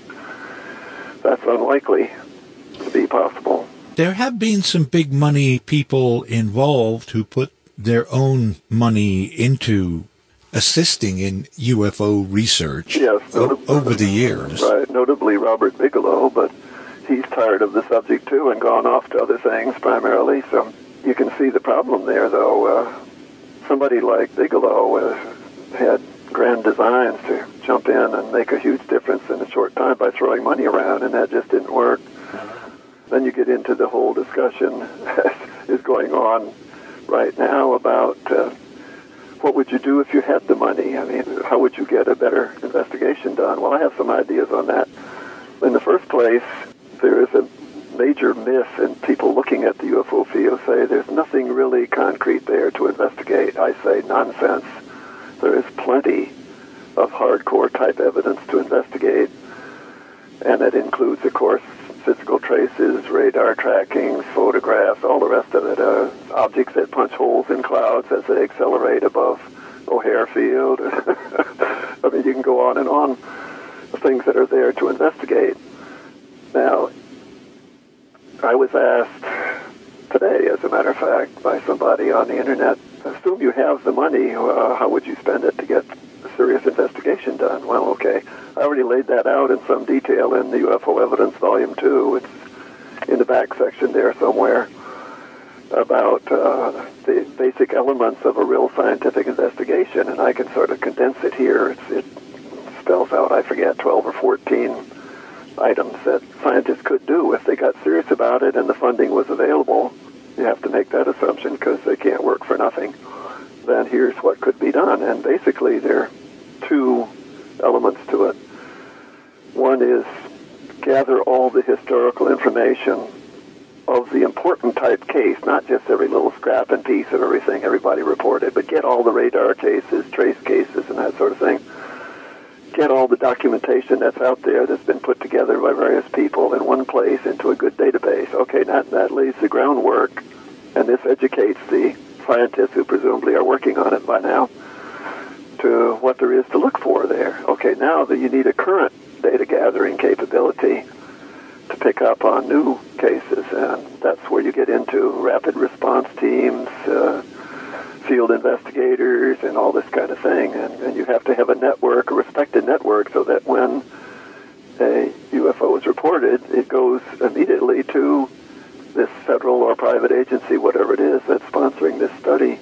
that's unlikely to be possible. There have been some big money people involved who put their own money into assisting in U F O research yes, o- over the years. Right, notably Robert Bigelow, but he's tired of the subject too and gone off to other things primarily, so you can see the problem there, though. Uh, somebody like Bigelow uh, had grand designs to jump in and make a huge difference in a short time by throwing money around, and that just didn't work. Then you get into the whole discussion that is going on right now about uh, what would you do if you had the money? I mean, how would you get a better investigation done? Well, I have some ideas on that. In the first place, there is a major myth, and people looking at the U F O field say there's nothing really concrete there to investigate. I say nonsense. There is plenty of hardcore type evidence to investigate, and that includes, of course, physical traces, radar trackings, photographs, all the rest of it, uh, objects that punch holes in clouds as they accelerate above O'Hare Field. I mean, you can go on and on, things that are there to investigate. Now, I was asked today, as a matter of fact, by somebody on the internet, assume you have the money, uh, how would you spend it to get a serious investigation done? Well, okay, I already laid that out in some detail in the U F O Evidence Volume two. It's in the back section there somewhere about uh, the basic elements of a real scientific investigation, and I can sort of condense it here. It's, it spells out, I forget, twelve or fourteen items that scientists could do if they got serious about it and the funding was available. You have to make that assumption because they can't work for nothing. Then here's what could be done, and basically there are two elements to it. One is gather all the historical information of the important type case, not just every little scrap and piece of everything everybody reported, but get all the radar cases, trace cases, and that sort of thing. Get all the documentation that's out there that's been put together by various people in one place into a good database. Okay, that, that lays the groundwork, and this educates the scientists who presumably are working on it by now to what there is to look for there. Okay, now that you need a current data gathering capability to pick up on new cases, and that's where you get into rapid response teams, uh, field investigators, and all this kind of thing. And, and you have to have a network, a respected network, so that when a U F O is reported, it goes immediately to this federal or private agency, whatever it is, that's sponsoring this study,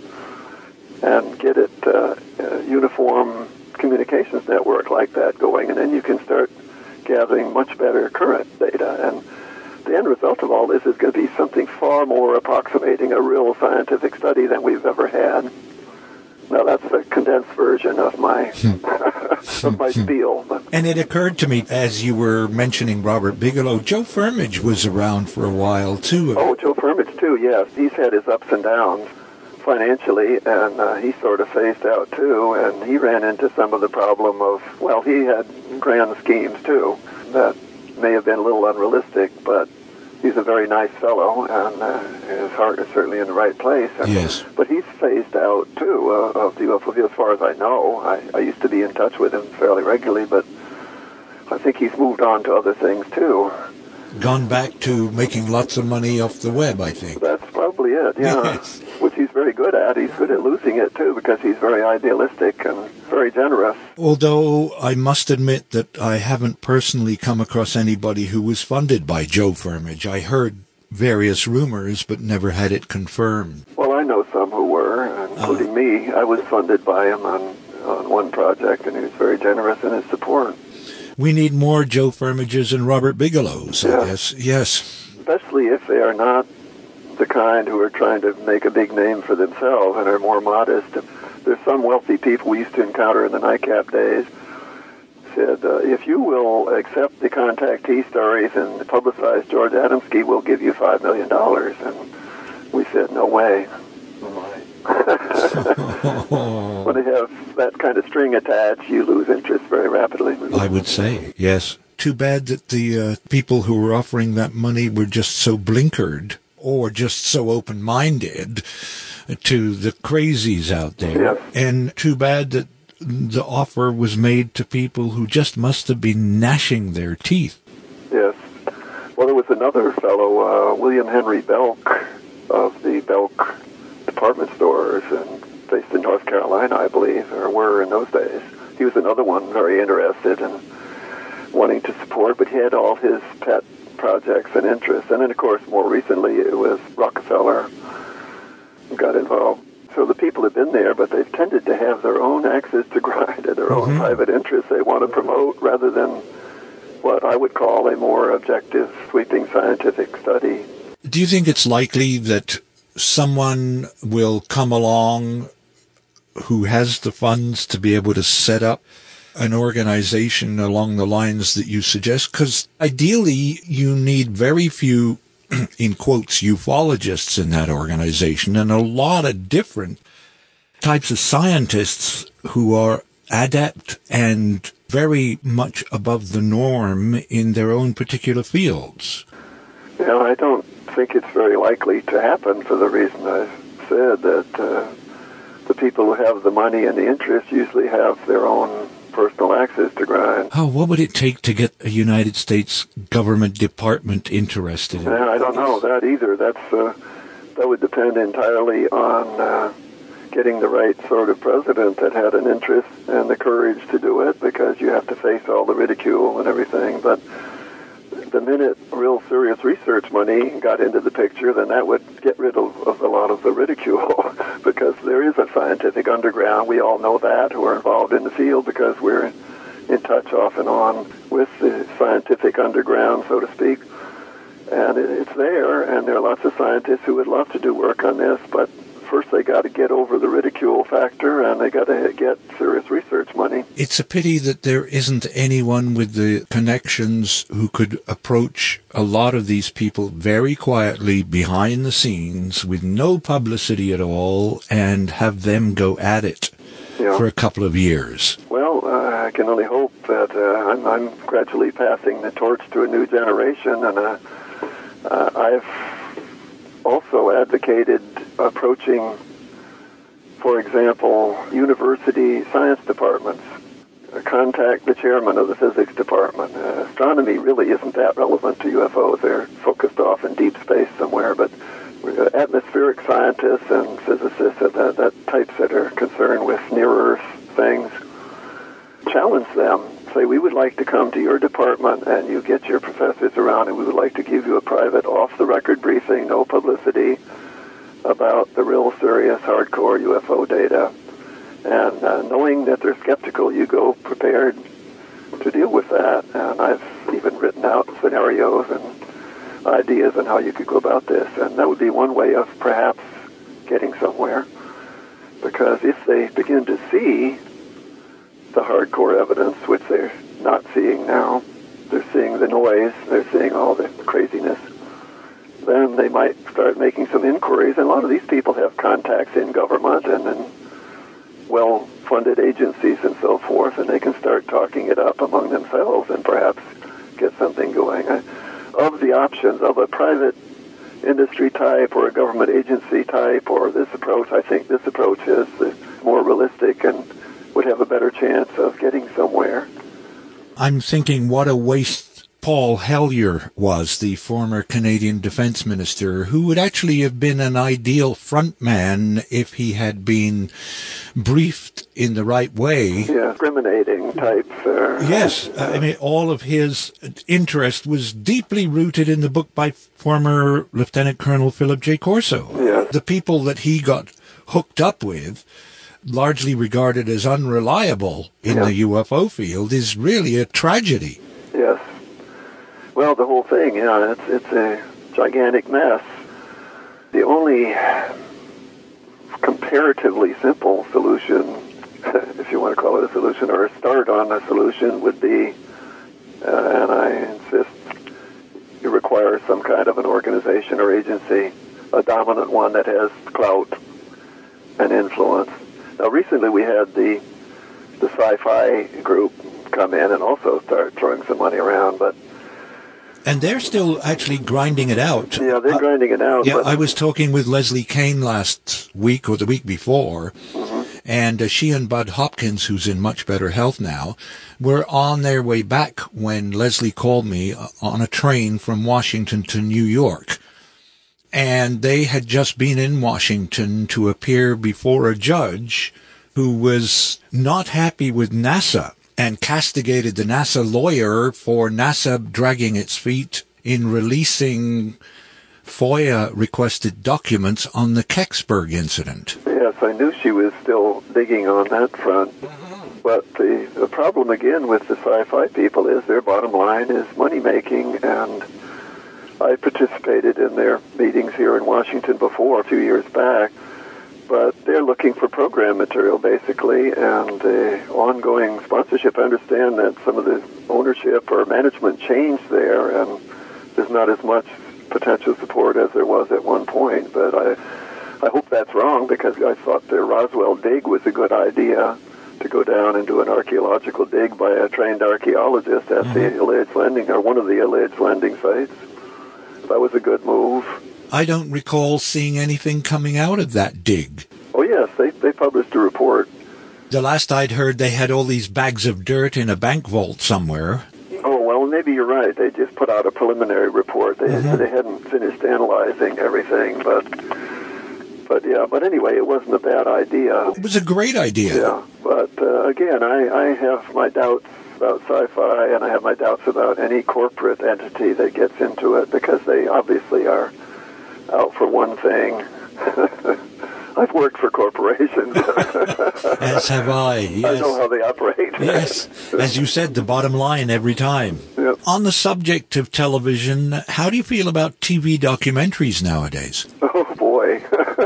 and get it uh, a uniform communications network like that going, and then you can start gathering much better current data. And the end result of all this is going to be something far more approximating a real scientific study than we've ever had. Now, that's a condensed version of my of my spiel. But. And it occurred to me, as you were mentioning Robert Bigelow, Joe Firmage was around for a while, too. Oh, Joe Firmage, too, yes. He's had his ups and downs financially, and uh, he sort of phased out, too, and he ran into some of the problem of, well, he had grand schemes, too, that may have been a little unrealistic, but he's a very nice fellow, and uh, his heart is certainly in the right place. And, yes. But he's phased out, too, uh, of the U F O field, as far as I know. I, I used to be in touch with him fairly regularly, but I think he's moved on to other things, too. Gone back to making lots of money off the web, I think. That's probably it, yeah. Yes. Which he's very good at. He's good at losing it, too, because he's very idealistic and very generous. Although I must admit that I haven't personally come across anybody who was funded by Joe Firmage. I heard various rumors, but never had it confirmed. Well, I know some who were, including uh, me. I was funded by him on, on one project, and he was very generous in his support. We need more Joe Firmages and Robert Bigelows, yeah. I guess. Yes. Especially if they are not the kind who are trying to make a big name for themselves and are more modest. There's some wealthy people we used to encounter in the NICAP days said, uh, if you will accept the contactee stories and publicize George Adamski, we'll give you five million dollars. And we said, no way. When they have that kind of string attached, you lose interest very rapidly. I would say, yes. Too bad that the uh, people who were offering that money were just so blinkered or just so open-minded to the crazies out there. Yes. And too bad that the offer was made to people who just must have been gnashing their teeth. Yes. Well, there was another fellow, uh, William Henry Belk, of the Belk department stores, and based in North Carolina, I believe, or were in those days. He was another one very interested in wanting to support, but he had all his pet projects and interests. And then, of course, more recently, it was Rockefeller who got involved. So the people have been there, but they've tended to have their own axes to grind and their mm-hmm. own private interests they want to promote, rather than what I would call a more objective, sweeping scientific study. Do you think it's likely that someone will come along who has the funds to be able to set up an organization along the lines that you suggest? Because ideally, you need very few, in quotes, ufologists in that organization, and a lot of different types of scientists who are adept and very much above the norm in their own particular fields. You know, I don't think it's very likely to happen for the reason I've said, that uh, the people who have the money and the interest usually have their own personal axes to grind. Oh, what would it take to get a United States government department interested in it? Yeah, I don't know that either. That's uh, that would depend entirely on uh, getting the right sort of president that had an interest and the courage to do it, because you have to face all the ridicule and everything. But the minute real serious research money got into the picture, then that would get rid of, of a lot of the ridicule, because there is a scientific underground. We all know that, who are involved in the field, because we're in, in touch off and on with the scientific underground, so to speak. And it, it's there, and there are lots of scientists who would love to do work on this, but first they got to get over the ridicule factor, and they got to get serious research money. It's a pity that there isn't anyone with the connections who could approach a lot of these people very quietly behind the scenes with no publicity at all and have them go at it yeah. for a couple of years. Well, uh, I can only hope that uh, I'm, I'm gradually passing the torch to a new generation, and uh, uh, I've also advocated approaching, for example, university science departments uh, contact the chairman of the physics department. Uh, astronomy really isn't that relevant to U F Os. They're focused off in deep space somewhere, but uh, atmospheric scientists and physicists, uh, that, that types that are concerned with near-Earth things, challenge them. Say, we would like to come to your department, and you get your professors around, and we would like to give you a private, off-the-record briefing, no publicity, about the real serious, hardcore U F O data. And uh, knowing that they're skeptical, you go prepared to deal with that. And I've even written out scenarios and ideas on how you could go about this. And that would be one way of perhaps getting somewhere. Because if they begin to see the hardcore evidence, which they're not seeing now, they're seeing the noise, they're seeing all the craziness, then they might start making some inquiries. And a lot of these people have contacts in government and in well-funded agencies and so forth, and they can start talking it up among themselves and perhaps get something going. I, of the options of a private industry type or a government agency type or this approach, I think this approach is more realistic and would have a better chance of getting somewhere. I'm thinking what a waste Paul Hellyer was, the former Canadian Defence Minister, who would actually have been an ideal frontman if he had been briefed in the right way. Yeah, discriminating types. Uh, yes, uh, I mean, all of his interest was deeply rooted in the book by former Lieutenant Colonel Philip J. Corso. Yes. The people that he got hooked up with, largely regarded as unreliable in yeah. the U F O field, is really a tragedy. Yes. Well, the whole thing, yeah, it's it's a gigantic mess. The only comparatively simple solution, if you want to call it a solution, or a start on a solution, would be, uh, and I insist, it requires some kind of an organization or agency, a dominant one that has clout and influence. Now, recently we had the the sci-fi group come in and also start throwing some money around, but and they're still actually grinding it out. Yeah, they're uh, grinding it out. Yeah, but I was talking with Leslie Kane last week or the week before, mm-hmm. and uh, she and Bud Hopkins, who's in much better health now, were on their way back when Leslie called me uh, on a train from Washington to New York. And they had just been in Washington to appear before a judge who was not happy with NASA and castigated the NASA lawyer for NASA dragging its feet in releasing FOIA-requested documents on the Kecksburg incident. Yes, I knew she was still digging on that front. But the, the problem, again, with the sci-fi people is their bottom line is money-making, and I participated in their meetings here in Washington before, a few years back, but they're looking for program material, basically, and uh, ongoing sponsorship. I understand that some of the ownership or management changed there, and there's not as much potential support as there was at one point, but I, I hope that's wrong, because I thought the Roswell dig was a good idea, to go down and do an archaeological dig by a trained archaeologist at mm-hmm. the alleged landing, or one of the alleged landing sites. That was a good move. I don't recall seeing anything coming out of that dig. Oh, yes, they they published a report. The last I'd heard, they had all these bags of dirt in a bank vault somewhere. Oh, well, maybe you're right. They just put out a preliminary report. They, mm-hmm. they hadn't finished analyzing everything, but, but yeah, but anyway, it wasn't a bad idea. It was a great idea. Yeah, but uh, again, I, I have my doubts about sci-fi, and I have my doubts about any corporate entity that gets into it, because they obviously are out for one thing. I've worked for corporations. As have I, yes. I know how they operate. Yes, as you said, the bottom line every time. Yep. On the subject of television, how do you feel about T V documentaries nowadays? Oh, boy.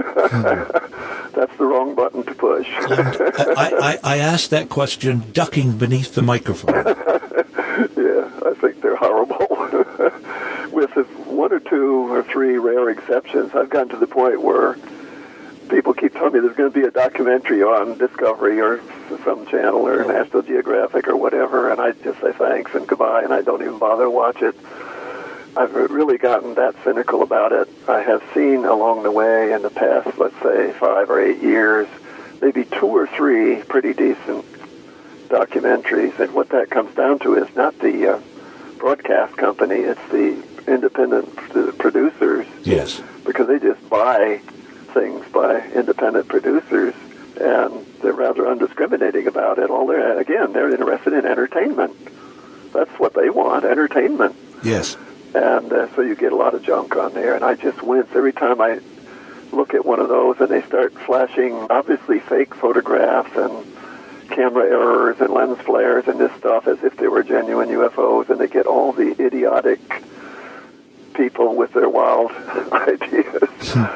That's the wrong button to push. I, I, I asked that question ducking beneath the microphone. Yeah, I think they're horrible. With one or two or three rare exceptions, I've gotten to the point where people keep telling me there's going to be a documentary on Discovery or some channel or National Geographic or whatever, and I just say thanks and goodbye, and I don't even bother to watch it. I've really gotten that cynical about it. I have seen along the way in the past, let's say, five or eight years, maybe two or three pretty decent documentaries. And what that comes down to is not the uh, broadcast company, it's the independent producers. Yes. Because they just buy things by independent producers, and they're rather undiscriminating about it. All they're, again, they're interested in entertainment. That's what they want, entertainment. Yes. And uh, so you get a lot of junk on there, and I just wince every time I look at one of those and they start flashing obviously fake photographs and camera errors and lens flares and this stuff as if they were genuine U F Os, and they get all the idiotic people with their wild ideas.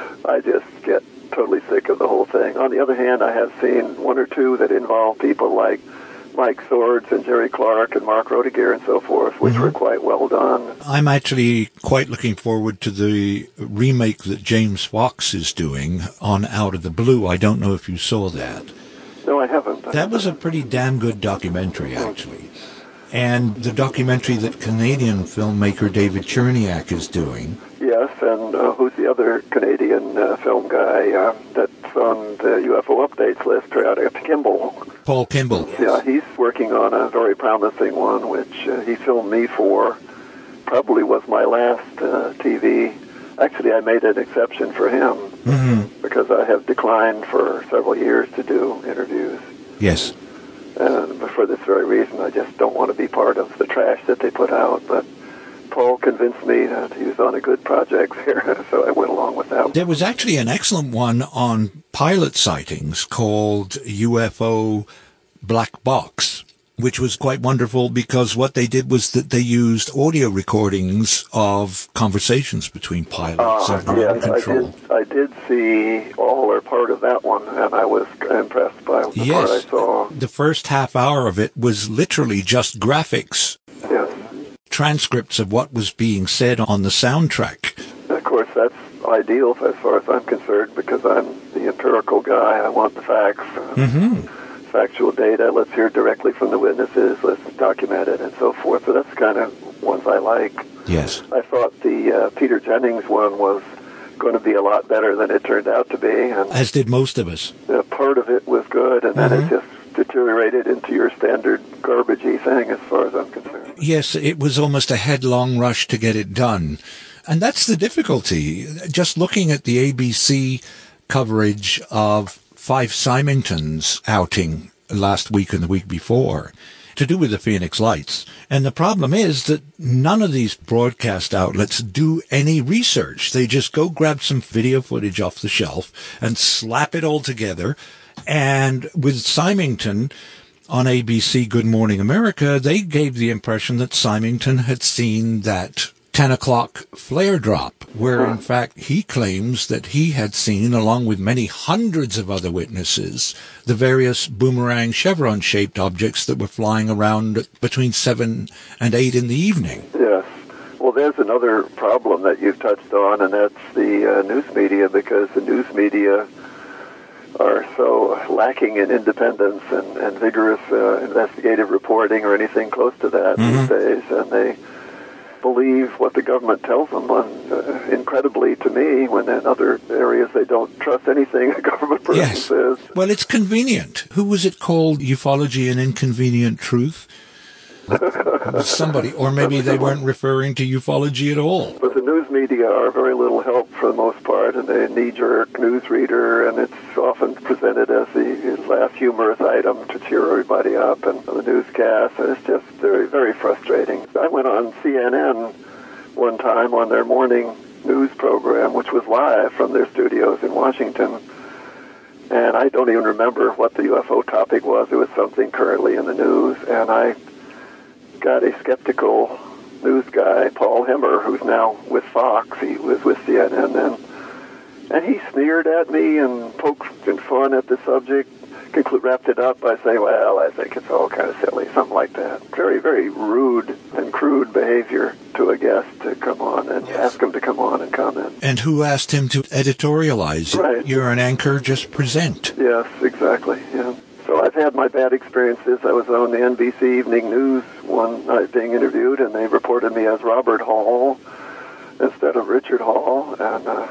I just get totally sick of the whole thing. On the other hand, I have seen one or two that involve people like Mike Swords and Jerry Clark and Mark Roediger and so forth, which mm-hmm. were quite well done. I'm actually quite looking forward to the remake that James Fox is doing on Out of the Blue. I don't know if you saw that. No, I haven't. I that haven't. was a pretty damn good documentary, actually. And the documentary that Canadian filmmaker David Cherniak is doing. Yes, and uh, who's the other Canadian uh, film guy uh, that's on the U F O updates list? Uh, Kimball. Paul Kimball. Yeah, he's working on a very promising one, which uh, he filmed me for. Probably was my last uh, T V. Actually, I made an exception for him mm-hmm. because I have declined for several years to do interviews. Yes. And for this very reason, I just don't want to be part of the trash that they put out. But Paul convinced me that he was on a good project there, so I went along with that. There was actually an excellent one on pilot sightings called U F O Black Box, which was quite wonderful because what they did was that they used audio recordings of conversations between pilots uh, and ground yes, control. I did, I did see all or part of that one, and I was impressed by the yes, part I saw. The first half hour of it was literally just graphics. Yes. Transcripts of what was being said on the soundtrack. Of course, that's ideal as far as I'm concerned because I'm the empirical guy. I want the facts. Mm-hmm. Factual data, let's hear directly from the witnesses, let's document it, and so forth. So that's kind of ones I like. Yes. I thought the uh, Peter Jennings one was going to be a lot better than it turned out to be. And as did most of us. Uh, part of it was good, and then mm-hmm. it just deteriorated into your standard garbagey thing as far as I'm concerned. Yes, it was almost a headlong rush to get it done. And that's the difficulty. Just looking at the A B C coverage of Fife Symington's outing last week and the week before to do with the Phoenix Lights. And the problem is that none of these broadcast outlets do any research. They just go grab some video footage off the shelf and slap it all together. And with Symington on A B C Good Morning America, they gave the impression that Symington had seen that ten o'clock flare drop, where in fact he claims that he had seen, along with many hundreds of other witnesses, the various boomerang chevron-shaped objects that were flying around between seven and eight in the evening. Yes. Well, there's another problem that you've touched on, and that's the uh, news media, because the news media are so lacking in independence and, and vigorous uh, investigative reporting or anything close to that mm-hmm. these days, and they believe what the government tells them, and, uh, incredibly to me, when in other areas they don't trust anything a government person yes. says. Well, it's convenient. Who was it called? Ufology and Inconvenient Truth? Somebody, or maybe they weren't referring to ufology at all. But the news media are very little help for the most part, and they're a knee-jerk newsreader, and it's often presented as the last humorous item to cheer everybody up, and the newscast, and it's just very, very frustrating. I went on C N N one time on their morning news program, which was live from their studios in Washington, and I don't even remember what the U F O topic was. It was something currently in the news, and I got a skeptical news guy, Paul Hemmer, who's now with Fox. He was with C N N then. And he sneered at me and poked fun at the subject, conclu- wrapped it up by saying, well, I think it's all kind of silly, something like that. Very, very rude and crude behavior to a guest to come on and yes. ask him to come on and comment. And who asked him to editorialize? Right. You're an anchor, just present. Yes, exactly, yeah. So I've had my bad experiences. I was on the N B C Evening News one night being interviewed, and they reported me as Robert Hall instead of Richard Hall. And, uh,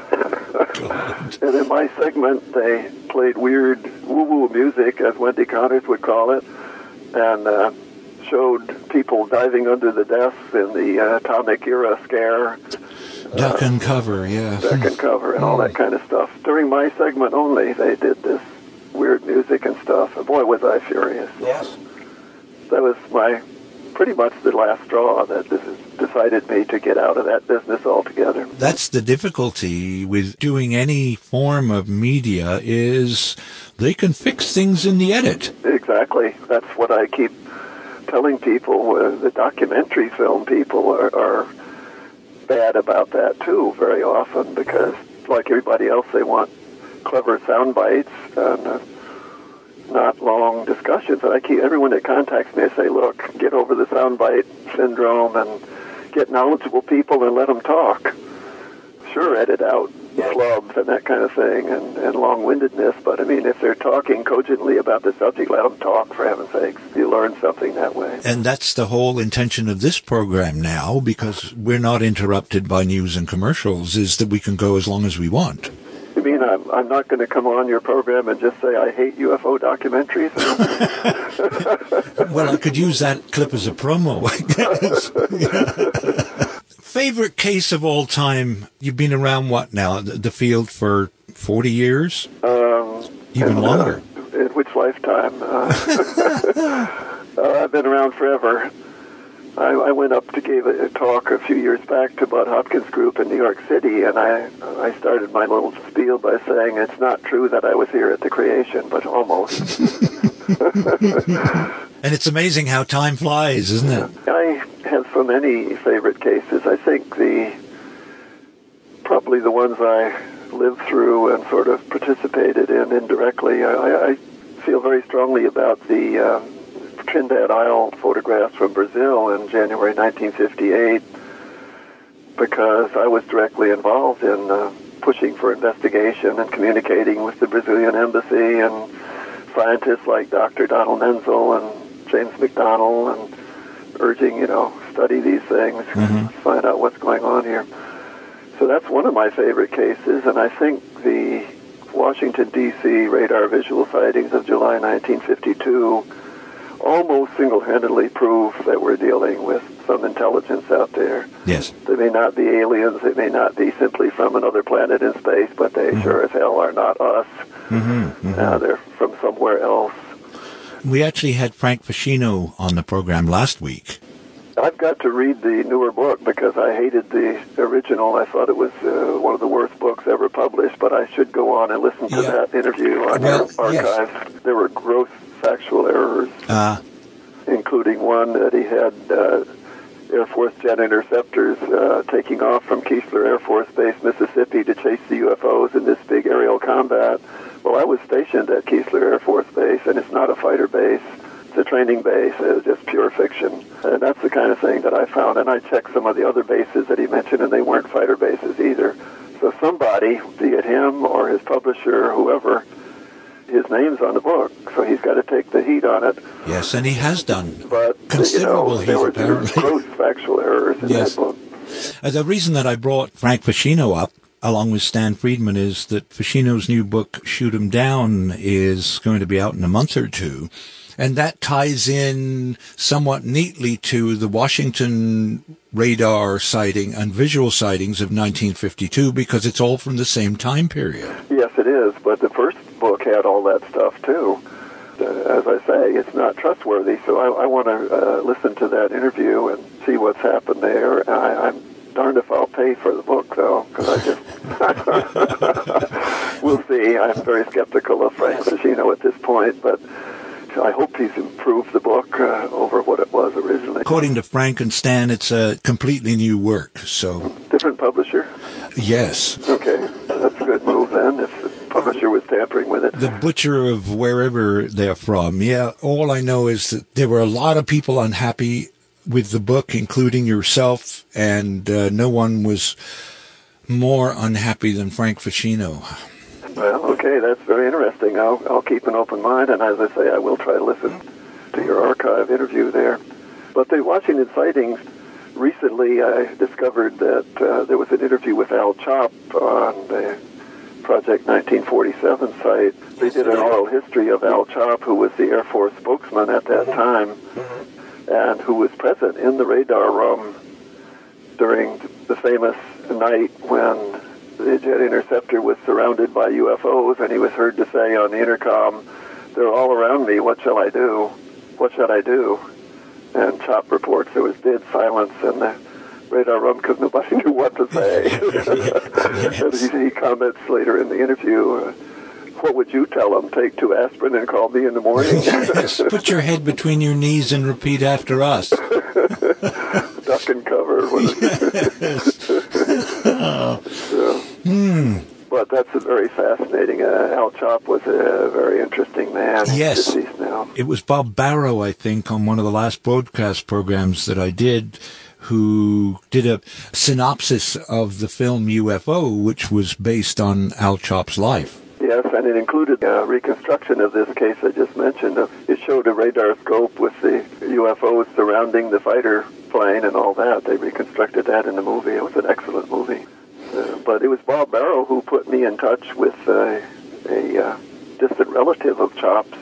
and in my segment, they played weird woo-woo music, as Wendy Connors would call it, and uh, showed people diving under the desks in the uh, atomic era scare. Duck and cover, yeah. Duck and cover and all that kind of stuff. During my segment only, they did this weird music and stuff. And boy, was I furious. Yes. That was my, pretty much the last straw that this is, decided me to get out of that business altogether. That's the difficulty with doing any form of media, is they can fix things in the edit. Exactly. That's what I keep telling people. Uh, the documentary film people are, are bad about that too very often, because like everybody else, they want clever sound bites and uh, not long discussions. And I keep everyone that contacts me, I say, look, get over the soundbite syndrome and get knowledgeable people and let them talk. Sure, edit out flubs and that kind of thing and, and long-windedness, but I mean, if they're talking cogently about the subject, let them talk, for heaven's sakes. You learn something that way. And that's the whole intention of this program now, because we're not interrupted by news and commercials, is that we can go as long as we want. You mean I'm, I'm not going to come on your program and just say I hate U F O documentaries? Well, I could use that clip as a promo, I guess. Favorite case of all time? You've been around, what now, the, the field for forty years? Um, Even and, longer. Uh, in which lifetime? Uh, uh, I've been around forever. I, I went up to give a talk a few years back to Bud Hopkins Group in New York City, and I I started my little spiel by saying it's not true that I was here at the creation, but almost. And it's amazing how time flies, isn't it? I have so many favorite cases. I think the probably the ones I lived through and sort of participated in indirectly. I, I feel very strongly about the uh, Trinidad Isle photographs from Brazil in January nineteen fifty-eight, because I was directly involved in uh, pushing for investigation and communicating with the Brazilian embassy and scientists like Doctor Donald Menzel and James McDonnell, and urging, you know, study these things, mm-hmm. find out what's going on here. So that's one of my favorite cases, and I think the Washington, D C radar visual sightings of July nineteen fifty-two almost single-handedly prove that we're dealing with some intelligence out there. Yes. They may not be aliens, they may not be simply from another planet in space, but they mm-hmm. sure as hell are not us. Mm-hmm. Mm-hmm. Uh, they're from somewhere else. We actually had Frank Fascino on the program last week. I've got to read the newer book because I hated the original. I thought it was uh, one of the worst books ever published, but I should go on and listen to yeah. that interview on well, your archives. Yes. There were gross factual errors, uh, including one that he had uh, Air Force jet interceptors uh, taking off from Keesler Air Force Base, Mississippi, to chase the U F Os in this big aerial combat. Well, I was stationed at Keesler Air Force Base, and it's not a fighter base. It's a training base. It was just pure fiction. And that's the kind of thing that I found. And I checked some of the other bases that he mentioned, and they weren't fighter bases either. So somebody, be it him or his publisher or whoever, his name's on the book, so he's got to take the heat on it. Yes, and he has done. But, considerable you know, heat, there were apparently. gross factual errors in yes. that book. Uh, the reason that I brought Frank Fascino up, along with Stan Friedman, is that Fascino's new book, Shoot 'em Down, is going to be out in a month or two. And that ties in somewhat neatly to the Washington radar sighting and visual sightings of nineteen fifty-two, because it's all from the same time period. Yes, it is, but the first book had all that stuff, too. Uh, as I say, it's not trustworthy, so I, I want to uh, listen to that interview and see what's happened there. I, I'm darned if I'll pay for the book, though, because I just... we'll see. I'm very skeptical of Frank Fascino at this point, but I hope he's improved the book uh, over what it was originally. According to Frank and Stan, it's a completely new work, so... Different publisher? Yes. Okay, that's a good move then, if the publisher was tampering with it. The butcher of wherever they're from. Yeah, all I know is that there were a lot of people unhappy with the book, including yourself, and uh, no one was more unhappy than Frank Fascino. Well, okay, that's very interesting. I'll, I'll keep an open mind, and as I say, I will try to listen to your archive interview there. But the Washington sightings, recently I discovered that uh, there was an interview with Al Chop on the Project nineteen forty-seven site. They did an oral history of Al Chop, who was the Air Force spokesman at that time, and who was present in the radar room during the famous night when the Jet Interceptor was surrounded by U F Os, and he was heard to say on the intercom, "They're all around me, what shall I do? What shall I do?" And Chop reports there was dead silence in the radar room because nobody knew what to say. And he, he comments later in the interview, uh, "What would you tell them? Take two aspirin and call me in the morning?" Yes, put your head between your knees and repeat after us. Duck and cover. Yes. Oh. So, hmm. But that's a very fascinating. Uh, Al Chop was a very interesting man. Yes. He's deceased now. It was Bob Barrow, I think, on one of the last broadcast programs that I did, who did a synopsis of the film U F O, which was based on Al Chop's life. Yes, and it included a reconstruction of this case I just mentioned. It showed a radar scope with the U F Os surrounding the fighter plane and all that. They reconstructed that in the movie. It was an excellent movie. Uh, but it was Bob Barrow who put me in touch with uh, a uh, distant relative of Chop's.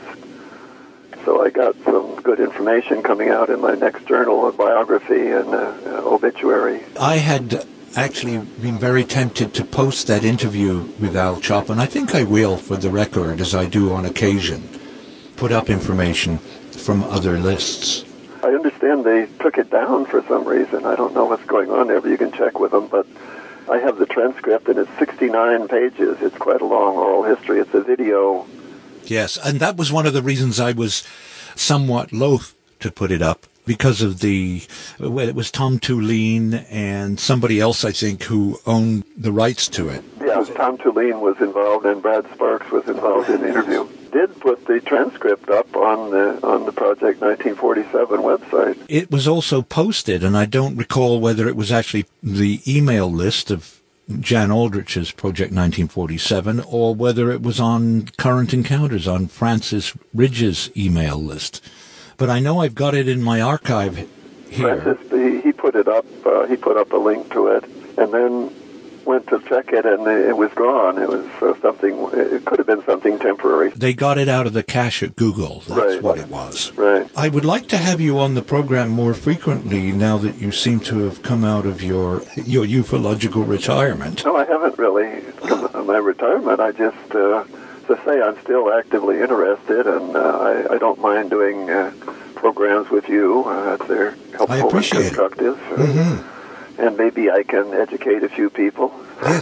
So I got some good information coming out in my next journal, a biography and uh, uh, obituary. I had actually been very tempted to post that interview with Al Chop, and I think I will, for the record, as I do on occasion, put up information from other lists. I understand they took it down for some reason. I don't know what's going on there, but you can check with them. But I have the transcript, and it's sixty-nine pages. It's quite a long oral history. It's a video. Yes, and that was one of the reasons I was somewhat loath to put it up, because of the, well, it was Tom Tulane and somebody else, I think, who owned the rights to it. Yeah, Tom Tulane was involved, and Brad Sparks was involved in the interview. Did put the transcript up on the on the Project nineteen forty-seven website. It was also posted, and I don't recall whether it was actually the email list of Jan Aldrich's Project nineteen forty-seven, or whether it was on Current Encounters, on Francis Ridge's email list. But I know I've got it in my archive here. Francis, he, he put it up. Uh, he put up a link to it, and then went to check it, and it was gone. It was uh, something. It could have been something temporary. They got it out of the cache at Google. That's right. what it was. Right. I would like to have you on the program more frequently now that you seem to have come out of your your ufological retirement. No, I haven't really come out of my retirement. I just, uh, to say, I'm still actively interested, and uh, I, I don't mind doing uh, programs with you. Uh, they're helpful I appreciate and constructive. It. Mm-hmm. And maybe I can educate a few people. Yes.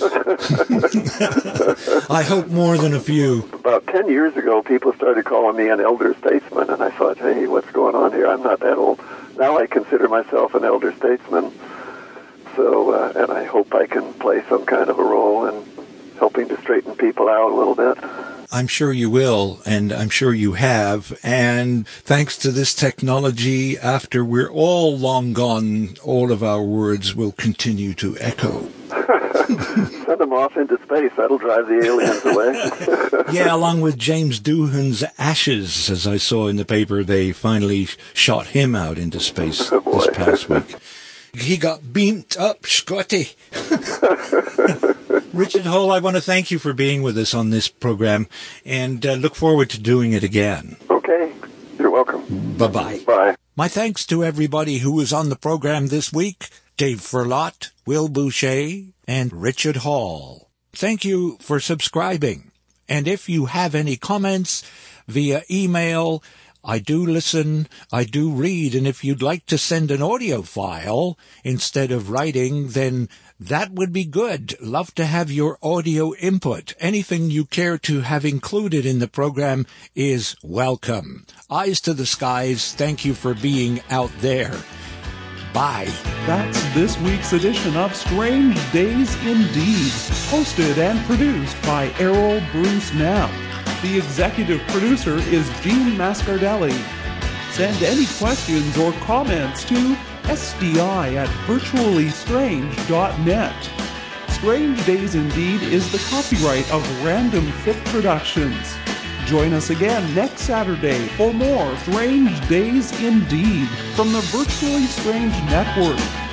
I hope more than a few. About ten years ago, people started calling me an elder statesman, and I thought, hey, what's going on here? I'm not that old. Now I consider myself an elder statesman. So, uh, and I hope I can play some kind of a role in helping to straighten people out a little bit. I'm sure you will, and I'm sure you have. And thanks to this technology, after we're all long gone, all of our words will continue to echo. Send them off into space. That'll drive the aliens away. Yeah, along with James Doohan's ashes, as I saw in the paper, they finally shot him out into space oh, this past week. He got beamed up, Scotty. Richard Hall, I want to thank you for being with us on this program, and uh, look forward to doing it again. Okay. You're welcome. Bye-bye. Bye. My thanks to everybody who was on the program this week: Dave Furlot, Will Boucher, and Richard Hall. Thank you for subscribing. And if you have any comments via email, I do listen, I do read, and if you'd like to send an audio file instead of writing, then that would be good. Love to have your audio input. Anything you care to have included in the program is welcome. Eyes to the skies, thank you for being out there. Bye. That's this week's edition of Strange Days Indeed, hosted and produced by Errol Bruce Knapp. The executive producer is Gene Mascardelli. Send any questions or comments to S D I at virtually strange dot net. Strange Days Indeed is the copyright of Random Fit Productions. Join us again next Saturday for more Strange Days Indeed from the Virtually Strange Network.